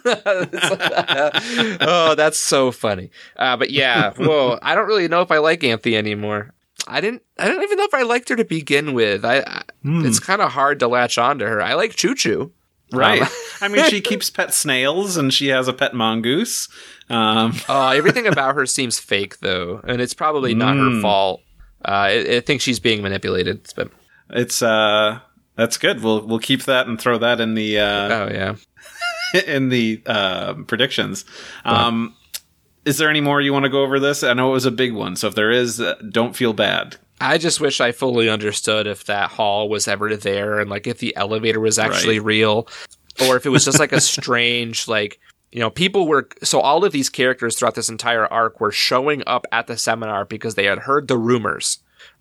Oh, that's so funny. Uh, but yeah, whoa, I don't really know if I like Anthy anymore. I didn't. I don't even know if I liked her to begin with. I. I mm. It's kind of hard to latch on to her. I like Choo Choo. Right. Um, I mean, she keeps pet snails and she has a pet mongoose. Um. uh, everything about her seems fake, though, and it's probably not mm. her fault. Uh, I, I think she's being manipulated. But it's uh, that's good. We'll we'll keep that and throw that in the uh, oh yeah in the uh, predictions. Um, oh. Is there any more you want to go over this? I know it was a big one, so if there is, uh, don't feel bad. I just wish I fully understood if that hall was ever there, and like if the elevator was actually right. real, or if it was just like a strange, like, you know, people were, so all of these characters throughout this entire arc were showing up at the seminar because they had heard the rumors,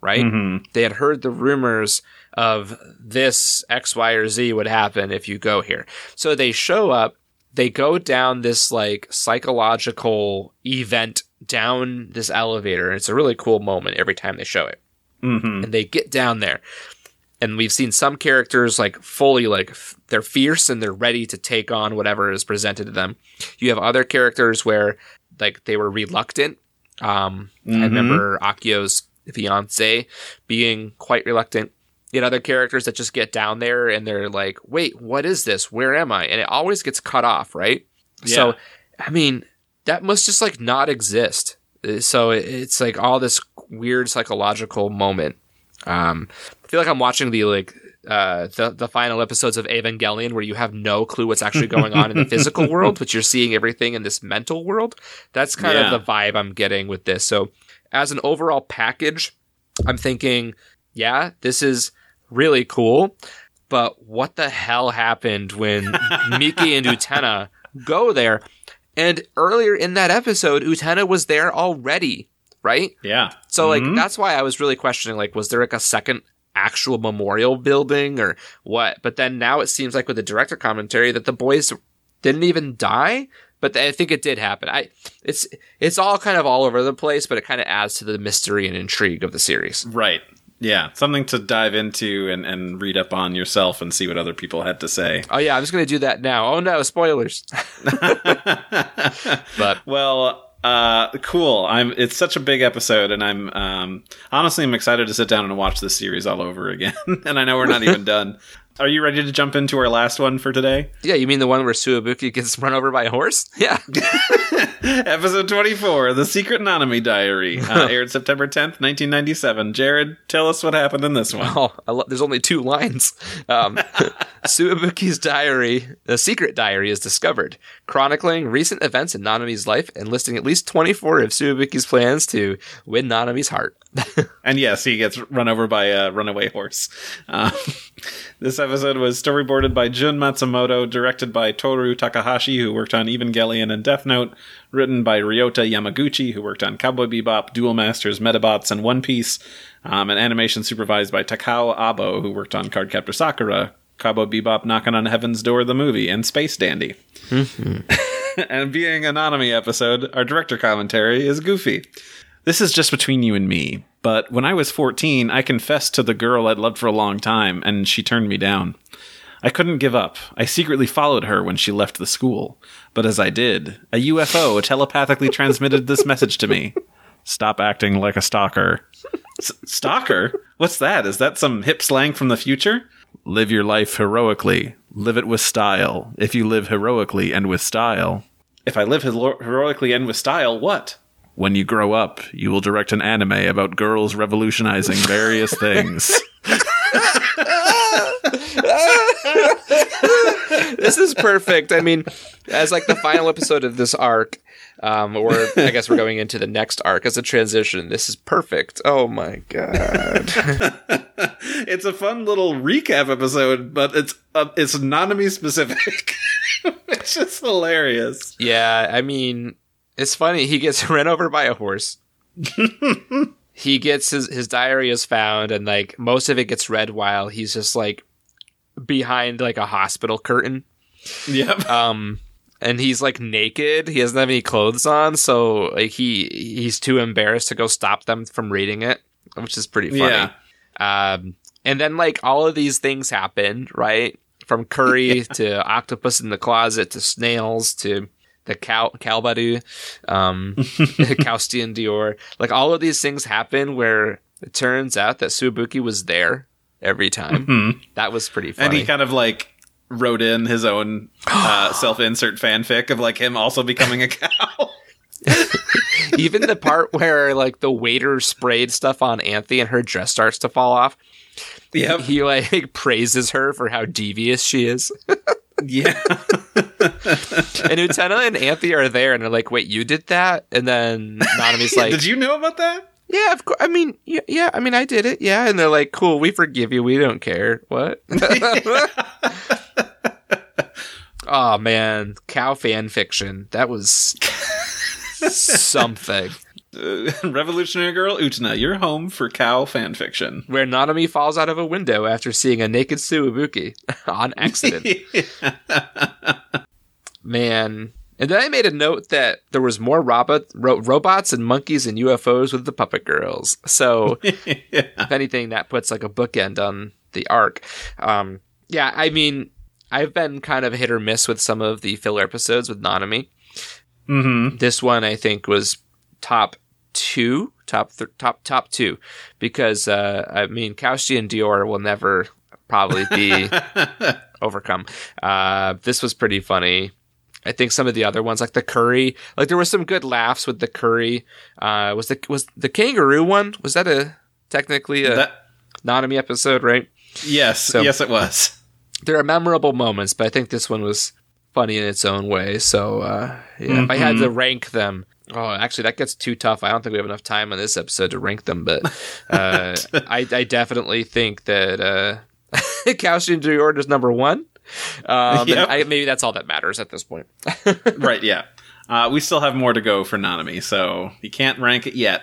right? Mm-hmm. They had heard the rumors of this X, Y, or Z would happen if you go here. So they show up, they go down this like psychological event down this elevator. And it's a really cool moment every time they show it. Mm-hmm. And they get down there. And we've seen some characters like fully like f- they're fierce and they're ready to take on whatever is presented to them. You have other characters where like they were reluctant. Um, mm-hmm. I remember Akio's fiance being quite reluctant. You had other characters that just get down there and they're like, wait, what is this? Where am I? And it always gets cut off, right? Yeah. So, I mean, that must just like not exist. So it's like all this weird psychological moment. Um, I feel like I'm watching the like uh, the the final episodes of Evangelion where you have no clue what's actually going on in the physical world, but you're seeing everything in this mental world. That's kind yeah. of the vibe I'm getting with this. So as an overall package, I'm thinking, yeah, this is really cool, but what the hell happened when Miki and Utena go there? And earlier in that episode, Utena was there already. Right? Yeah. So, like, mm-hmm. that's why I was really questioning, like, was there, like, a second actual memorial building or what? But then now it seems like with the director commentary that the boys didn't even die. But I think it did happen. I It's it's all kind of all over the place, but it kind of adds to the mystery and intrigue of the series. Right. Yeah. Something to dive into and, and read up on yourself and see what other people had to say. Oh, yeah. I'm just going to do that now. Oh, no. Spoilers. But well... Uh, cool. I'm. It's such a big episode, and I'm um, honestly I'm excited to sit down and watch this series all over again. And I know we're not even done. Are you ready to jump into our last one for today? Yeah, you mean the one where Suwabuki gets run over by a horse? Yeah. Episode twenty-four, The Secret Nanami Diary, uh, aired September tenth, nineteen ninety-seven. Jared, tell us what happened in this one. Oh, I lo- there's only two lines. Um, Suwabuki's diary, the secret diary, is discovered, chronicling recent events in Nanami's life and listing at least twenty-four of Suwabuki's plans to win Nanami's heart. And yes, he gets run over by a runaway horse. Uh, this episode was storyboarded by Jun Matsumoto, directed by Toru Takahashi, who worked on Evangelion and Death Note, written by Ryota Yamaguchi, who worked on Cowboy Bebop, Duel Masters, Metabots, and One Piece, um, and animation supervised by Takao Abo, who worked on Cardcaptor Sakura, Cowboy Bebop, Knocking on Heaven's Door, the movie, and Space Dandy. Mm-hmm. And being a Nanami episode, our director commentary is goofy. This is just between you and me, but when I was fourteen, I confessed to the girl I'd loved for a long time, and she turned me down. I couldn't give up. I secretly followed her when she left the school. But as I did, a U F O telepathically transmitted this message to me. Stop acting like a stalker. S- stalker? What's that? Is that some hip slang from the future? Live your life heroically. Live it with style. If you live heroically and with style. If I live hero- heroically and with style, what? When you grow up, you will direct an anime about girls revolutionizing various things. This is perfect. I mean, as like the final episode of this arc, um, or I guess we're going into the next arc as a transition. This is perfect. Oh my god! It's a fun little recap episode, but it's uh, it's Nanami specific. It's just hilarious. Yeah, I mean, it's funny. He gets run over by a horse. He gets his his diary is found, and like most of it gets read while he's just like behind like a hospital curtain. Yep. Um, and he's like naked. He doesn't have any clothes on, so like he he's too embarrassed to go stop them from reading it, which is pretty funny. Yeah. Um, and then like all of these things happen, right? From curry yeah. to octopus in the closet to snails to the cow Calbadu, um, Caustian Dior. Like all of these things happen where it turns out that Suwabuki was there every time. Mm-hmm. That was pretty funny. And he kind of like wrote in his own uh, self-insert fanfic of like him also becoming a cow. Even the part where like the waiter sprayed stuff on Anthe and her dress starts to fall off. Yep. He like praises her for how devious she is. Yeah. And Utena and Anthe are there and they're like, wait, you did that? And then Nanami's like, did you know about that? Yeah, of course. I mean, yeah, yeah, I mean, I did it. Yeah. And they're like, cool, we forgive you. We don't care. What? Oh, man. Cow fan fiction. That was something. uh, Revolutionary Girl Utena, you're home for cow fanfiction. Where Nanami falls out of a window after seeing a naked Suibuki on accident. Man. And then I made a note that there was more robot, ro- robots and monkeys and U F Os with the puppet girls. So, yeah. If anything, that puts like a bookend on the arc. Um, yeah, I mean, I've been kind of hit or miss with some of the filler episodes with Nanami. Mm-hmm. This one, I think, was top two, top th- top top two, because uh, I mean, Kaushi and Dior will never probably be overcome. Uh, this was pretty funny. I think some of the other ones, like the curry, like there was some good laughs with the curry. Uh, was the was the kangaroo one? Was that a technically a that, Nanami episode, right? Yes, so, yes, it was. There are memorable moments, but I think this one was funny in its own way. So, uh, yeah, mm-hmm. If I had to rank them, oh, actually, that gets too tough. I don't think we have enough time on this episode to rank them, but uh, I, I definitely think that uh, Kaushi and Dior is number one. Um, yep. I, maybe that's all that matters at this point. Right, yeah. Uh, we still have more to go for Nanami, so you can't rank it yet.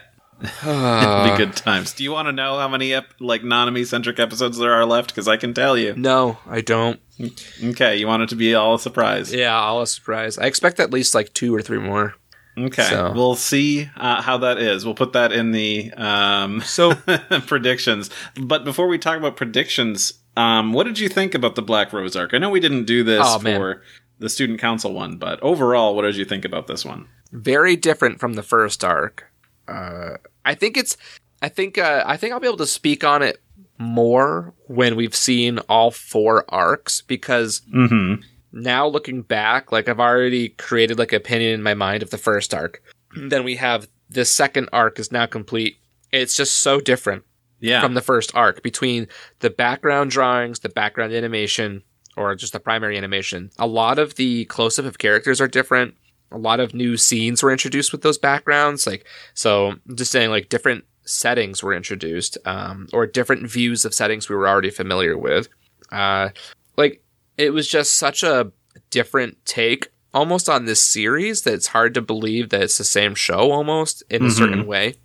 It'll be good times. Do you want to know how many ep- like Nanami-centric episodes there are left? Because I can tell you. No, I don't. Okay, you want it to be all a surprise. Yeah, all a surprise. I expect at least like two or three more. Okay, so. We'll see uh, how that is. We'll put that in the um, so predictions. But before we talk about predictions... Um, what did you think about the Black Rose arc? I know we didn't do this oh, for man. the Student Council one, but overall, what did you think about this one? Very different from the first arc. Uh, I think it's. I think. Uh, I think I'll be able to speak on it more when we've seen all four arcs, because mm-hmm. now looking back, like I've already created like an opinion in my mind of the first arc. Then we have this second arc is now complete. It's just so different. Yeah. From the first arc, between the background drawings, the background animation, or just the primary animation. A lot of the close-up of characters are different. A lot of new scenes were introduced with those backgrounds. Like, so I'm just saying, like, different settings were introduced, um, or different views of settings we were already familiar with. Uh, like, it was just such a different take almost on this series that it's hard to believe that it's the same show almost in a mm-hmm. certain way.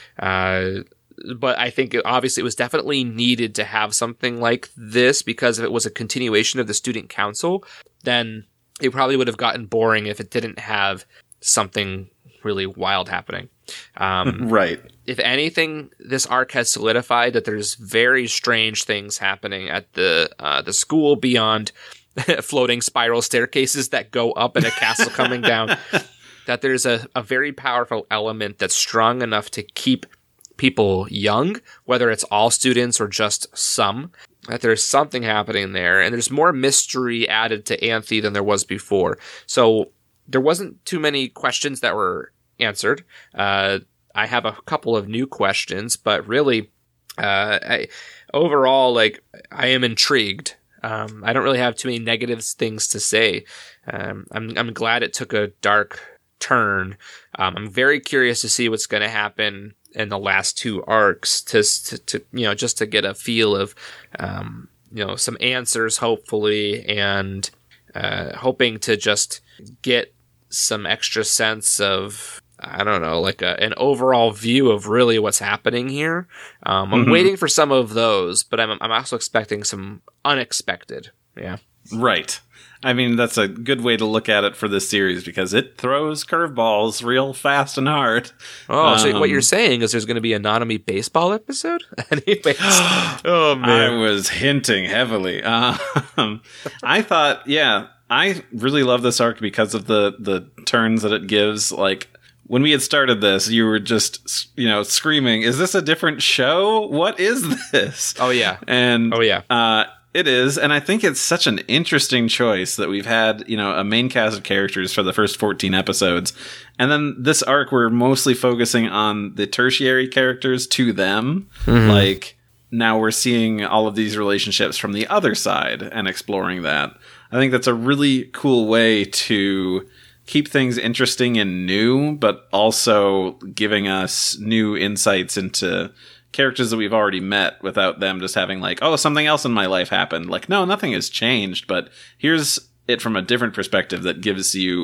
Uh, But I think it, obviously it was definitely needed to have something like this, because if it was a continuation of the Student Council, then it probably would have gotten boring if it didn't have something really wild happening. Um, right. If anything, this arc has solidified that there's very strange things happening at the uh, the school beyond floating spiral staircases that go up and a castle coming down. That there's a, a very powerful element that's strong enough to keep people young, whether it's all students or just some, that there's something happening there, and there's more mystery added to Anthe than there was before. So there wasn't too many questions that were answered. Uh, I have a couple of new questions, but really, uh, I, overall, like, I am intrigued. Um, I don't really have too many negative things to say. Um, I'm I'm glad it took a dark turn. Um, I'm very curious to see what's going to happen in the last two arcs, to, to, to, you know, just to get a feel of, um, you know, some answers, hopefully, and uh, hoping to just get some extra sense of, I don't know, like a, an overall view of really what's happening here. Um, I'm mm-hmm. waiting for some of those, but I'm I'm also expecting some unexpected. Yeah. Right. I mean, that's a good way to look at it for this series, because it throws curveballs real fast and hard. Oh, um, so what you're saying is there's going to be a Nanami baseball episode? Anyways. Oh, man. I was hinting heavily. Um, I thought, yeah, I really love this arc because of the, the turns that it gives. Like, when we had started this, you were just, you know, screaming, is this a different show? What is this? Oh, yeah. And, oh, yeah. Uh, It is, and I think it's such an interesting choice that we've had, you know, a main cast of characters for the first fourteen episodes. And then this arc, we're mostly focusing on the tertiary characters to them. Mm-hmm. Like, now we're seeing all of these relationships from the other side and exploring that. I think that's a really cool way to keep things interesting and new, but also giving us new insights into characters that we've already met without them just having like, oh, something else in my life happened. Like, no, nothing has changed, but here's it from a different perspective that gives you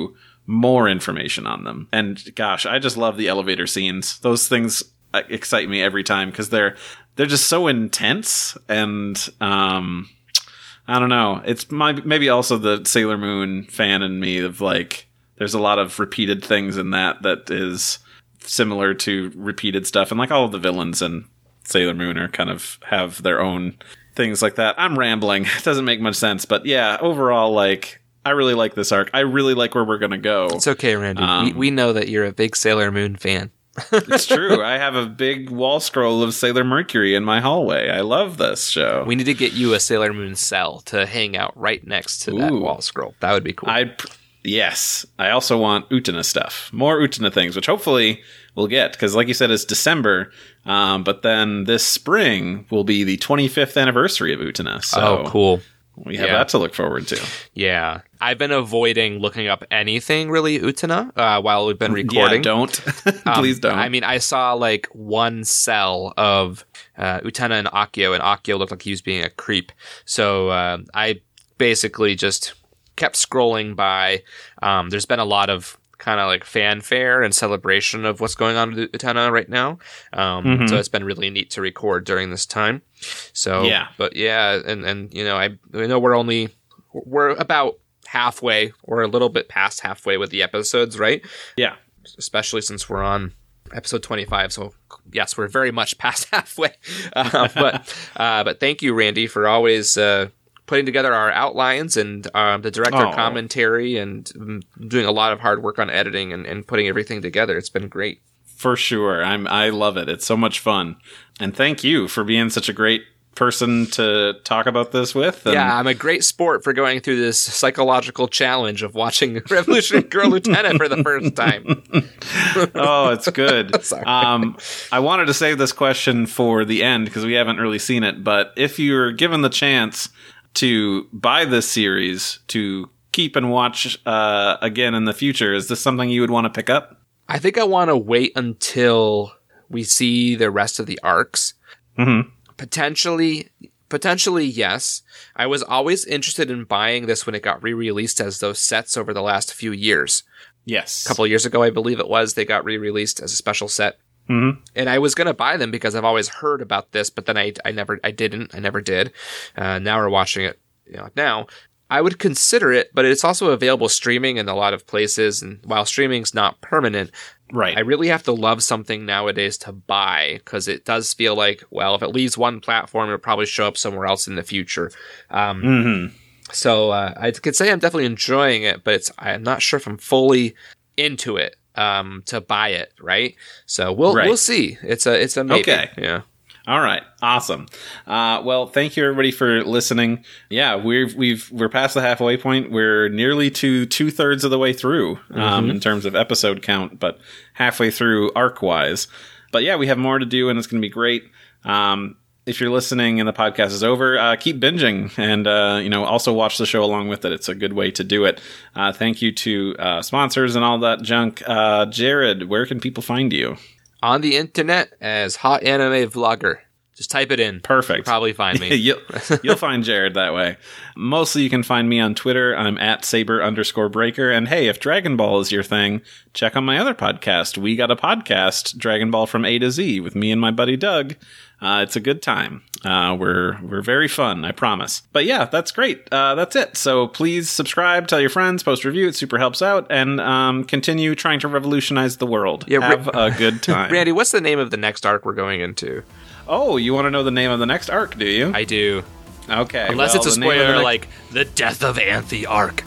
more information on them. And gosh, I just love the elevator scenes. Those things excite me every time because they're they're just so intense. And um, I don't know. It's my, maybe also the Sailor Moon fan in me of like, there's a lot of repeated things in that that is similar to repeated stuff. And like all of the villains in Sailor Moon are kind of have their own things like that. I'm rambling. It doesn't make much sense. But yeah, overall, like, I really like this arc. I really like where we're going to go. It's okay, Randy. Um, we, we know that you're a big Sailor Moon fan. It's true. I have a big wall scroll of Sailor Mercury in my hallway. I love this show. We need to get you a Sailor Moon cell to hang out right next to Ooh. that wall scroll. That would be cool. I Yes. I also want Utena stuff. More Utena things, which hopefully we'll get. Because like you said, it's December. Um, but then this spring will be the twenty-fifth anniversary of Utena. So oh, cool. We have yeah. that to look forward to. Yeah. I've been avoiding looking up anything really Utena uh, while we've been recording. Yeah, don't. Please don't. Um, I mean, I saw like one cell of uh, Utena and Akio, and Akio looked like he was being a creep. So uh, I basically just kept scrolling by. Um, there's been a lot of kind of like fanfare and celebration of what's going on with Utena right now. Um, mm-hmm. So it's been really neat to record during this time. So, yeah. But yeah, and, and you know, I, I know we're only, we're about halfway or a little bit past halfway with the episodes, right? Yeah. Especially since we're on episode twenty-five. So yes, we're very much past halfway. Uh, but, uh, but thank you, Randy, for always, uh, putting together our outlines and um, the director oh. commentary and um, doing a lot of hard work on editing and, and putting everything together. It's been great. For sure. I'm, I love it. It's so much fun. And thank you for being such a great person to talk about this with. And yeah, I'm a great sport for going through this psychological challenge of watching Revolutionary Girl Lieutenant for the first time. Oh, it's good. um, I wanted to save this question for the end because we haven't really seen it. But if you're given the chance to buy this series to keep and watch uh, again in the future, is this something you would want to pick up? I think I want to wait until we see the rest of the arcs. Mm-hmm. Potentially, potentially, yes. I was always interested in buying this when it got re-released as those sets over the last few years. Yes. A couple of years ago, I believe it was, they got re-released as a special set. Mm-hmm. And I was going to buy them because I've always heard about this, but then I, I never, I didn't, I never did. Uh, now we're watching it, you know, now. I would consider it, but it's also available streaming in a lot of places. And while streaming's not permanent, right, I really have to love something nowadays to buy because it does feel like, well, if it leaves one platform, it'll probably show up somewhere else in the future. Um, mm-hmm. So uh, I could say I'm definitely enjoying it, but it's I'm not sure if I'm fully into it um, to buy it. Right. So we'll right. we'll see. It's a it's a maybe. Okay. Yeah. All right. Awesome. Uh, well, thank you everybody for listening. Yeah, we've, we've, we're past the halfway point. We're nearly to two thirds of the way through, um, mm-hmm. in terms of episode count, but halfway through arc wise. But yeah, we have more to do and it's going to be great. Um, if you're listening and the podcast is over, uh, keep binging and, uh, you know, also watch the show along with it. It's a good way to do it. Uh, thank you to, uh, sponsors and all that junk. Uh, Jared, where can people find you? On the internet as Hot Anime Vlogger. Just type it in. Perfect. You'll probably find me. you'll, you'll find Jared that way. Mostly you can find me on Twitter. I'm at Saber underscore Breaker. And hey, if Dragon Ball is your thing, check out my other podcast. We got a podcast, Dragon Ball from A to Z, with me and my buddy Doug. Uh, it's a good time. Uh, we're we're very fun, I promise. But yeah, that's great. Uh, that's it. So please subscribe, tell your friends, post review. It super helps out. And um, continue trying to revolutionize the world. Yeah, Have Ra- a good time. Randy, what's the name of the next arc we're going into? Oh, you want to know the name of the next arc, do you? I do. Okay. Unless well, it's a spoiler next... like The Death of Anthe arc.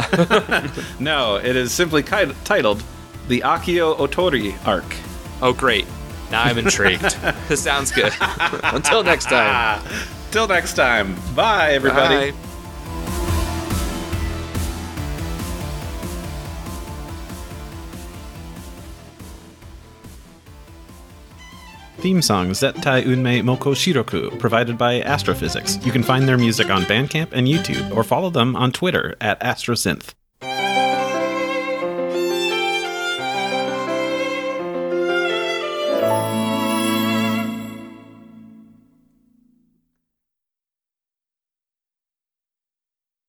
No, it is simply ki- titled The Akio Otori arc. Oh, great. Now I'm intrigued. This sounds good. Until next time. Till next time. Bye, everybody. Bye. Theme song Zettai Unmei Moko Shiroku, provided by Astrophysics. You can find their music on Bandcamp and YouTube, or follow them on Twitter at Astrosynth.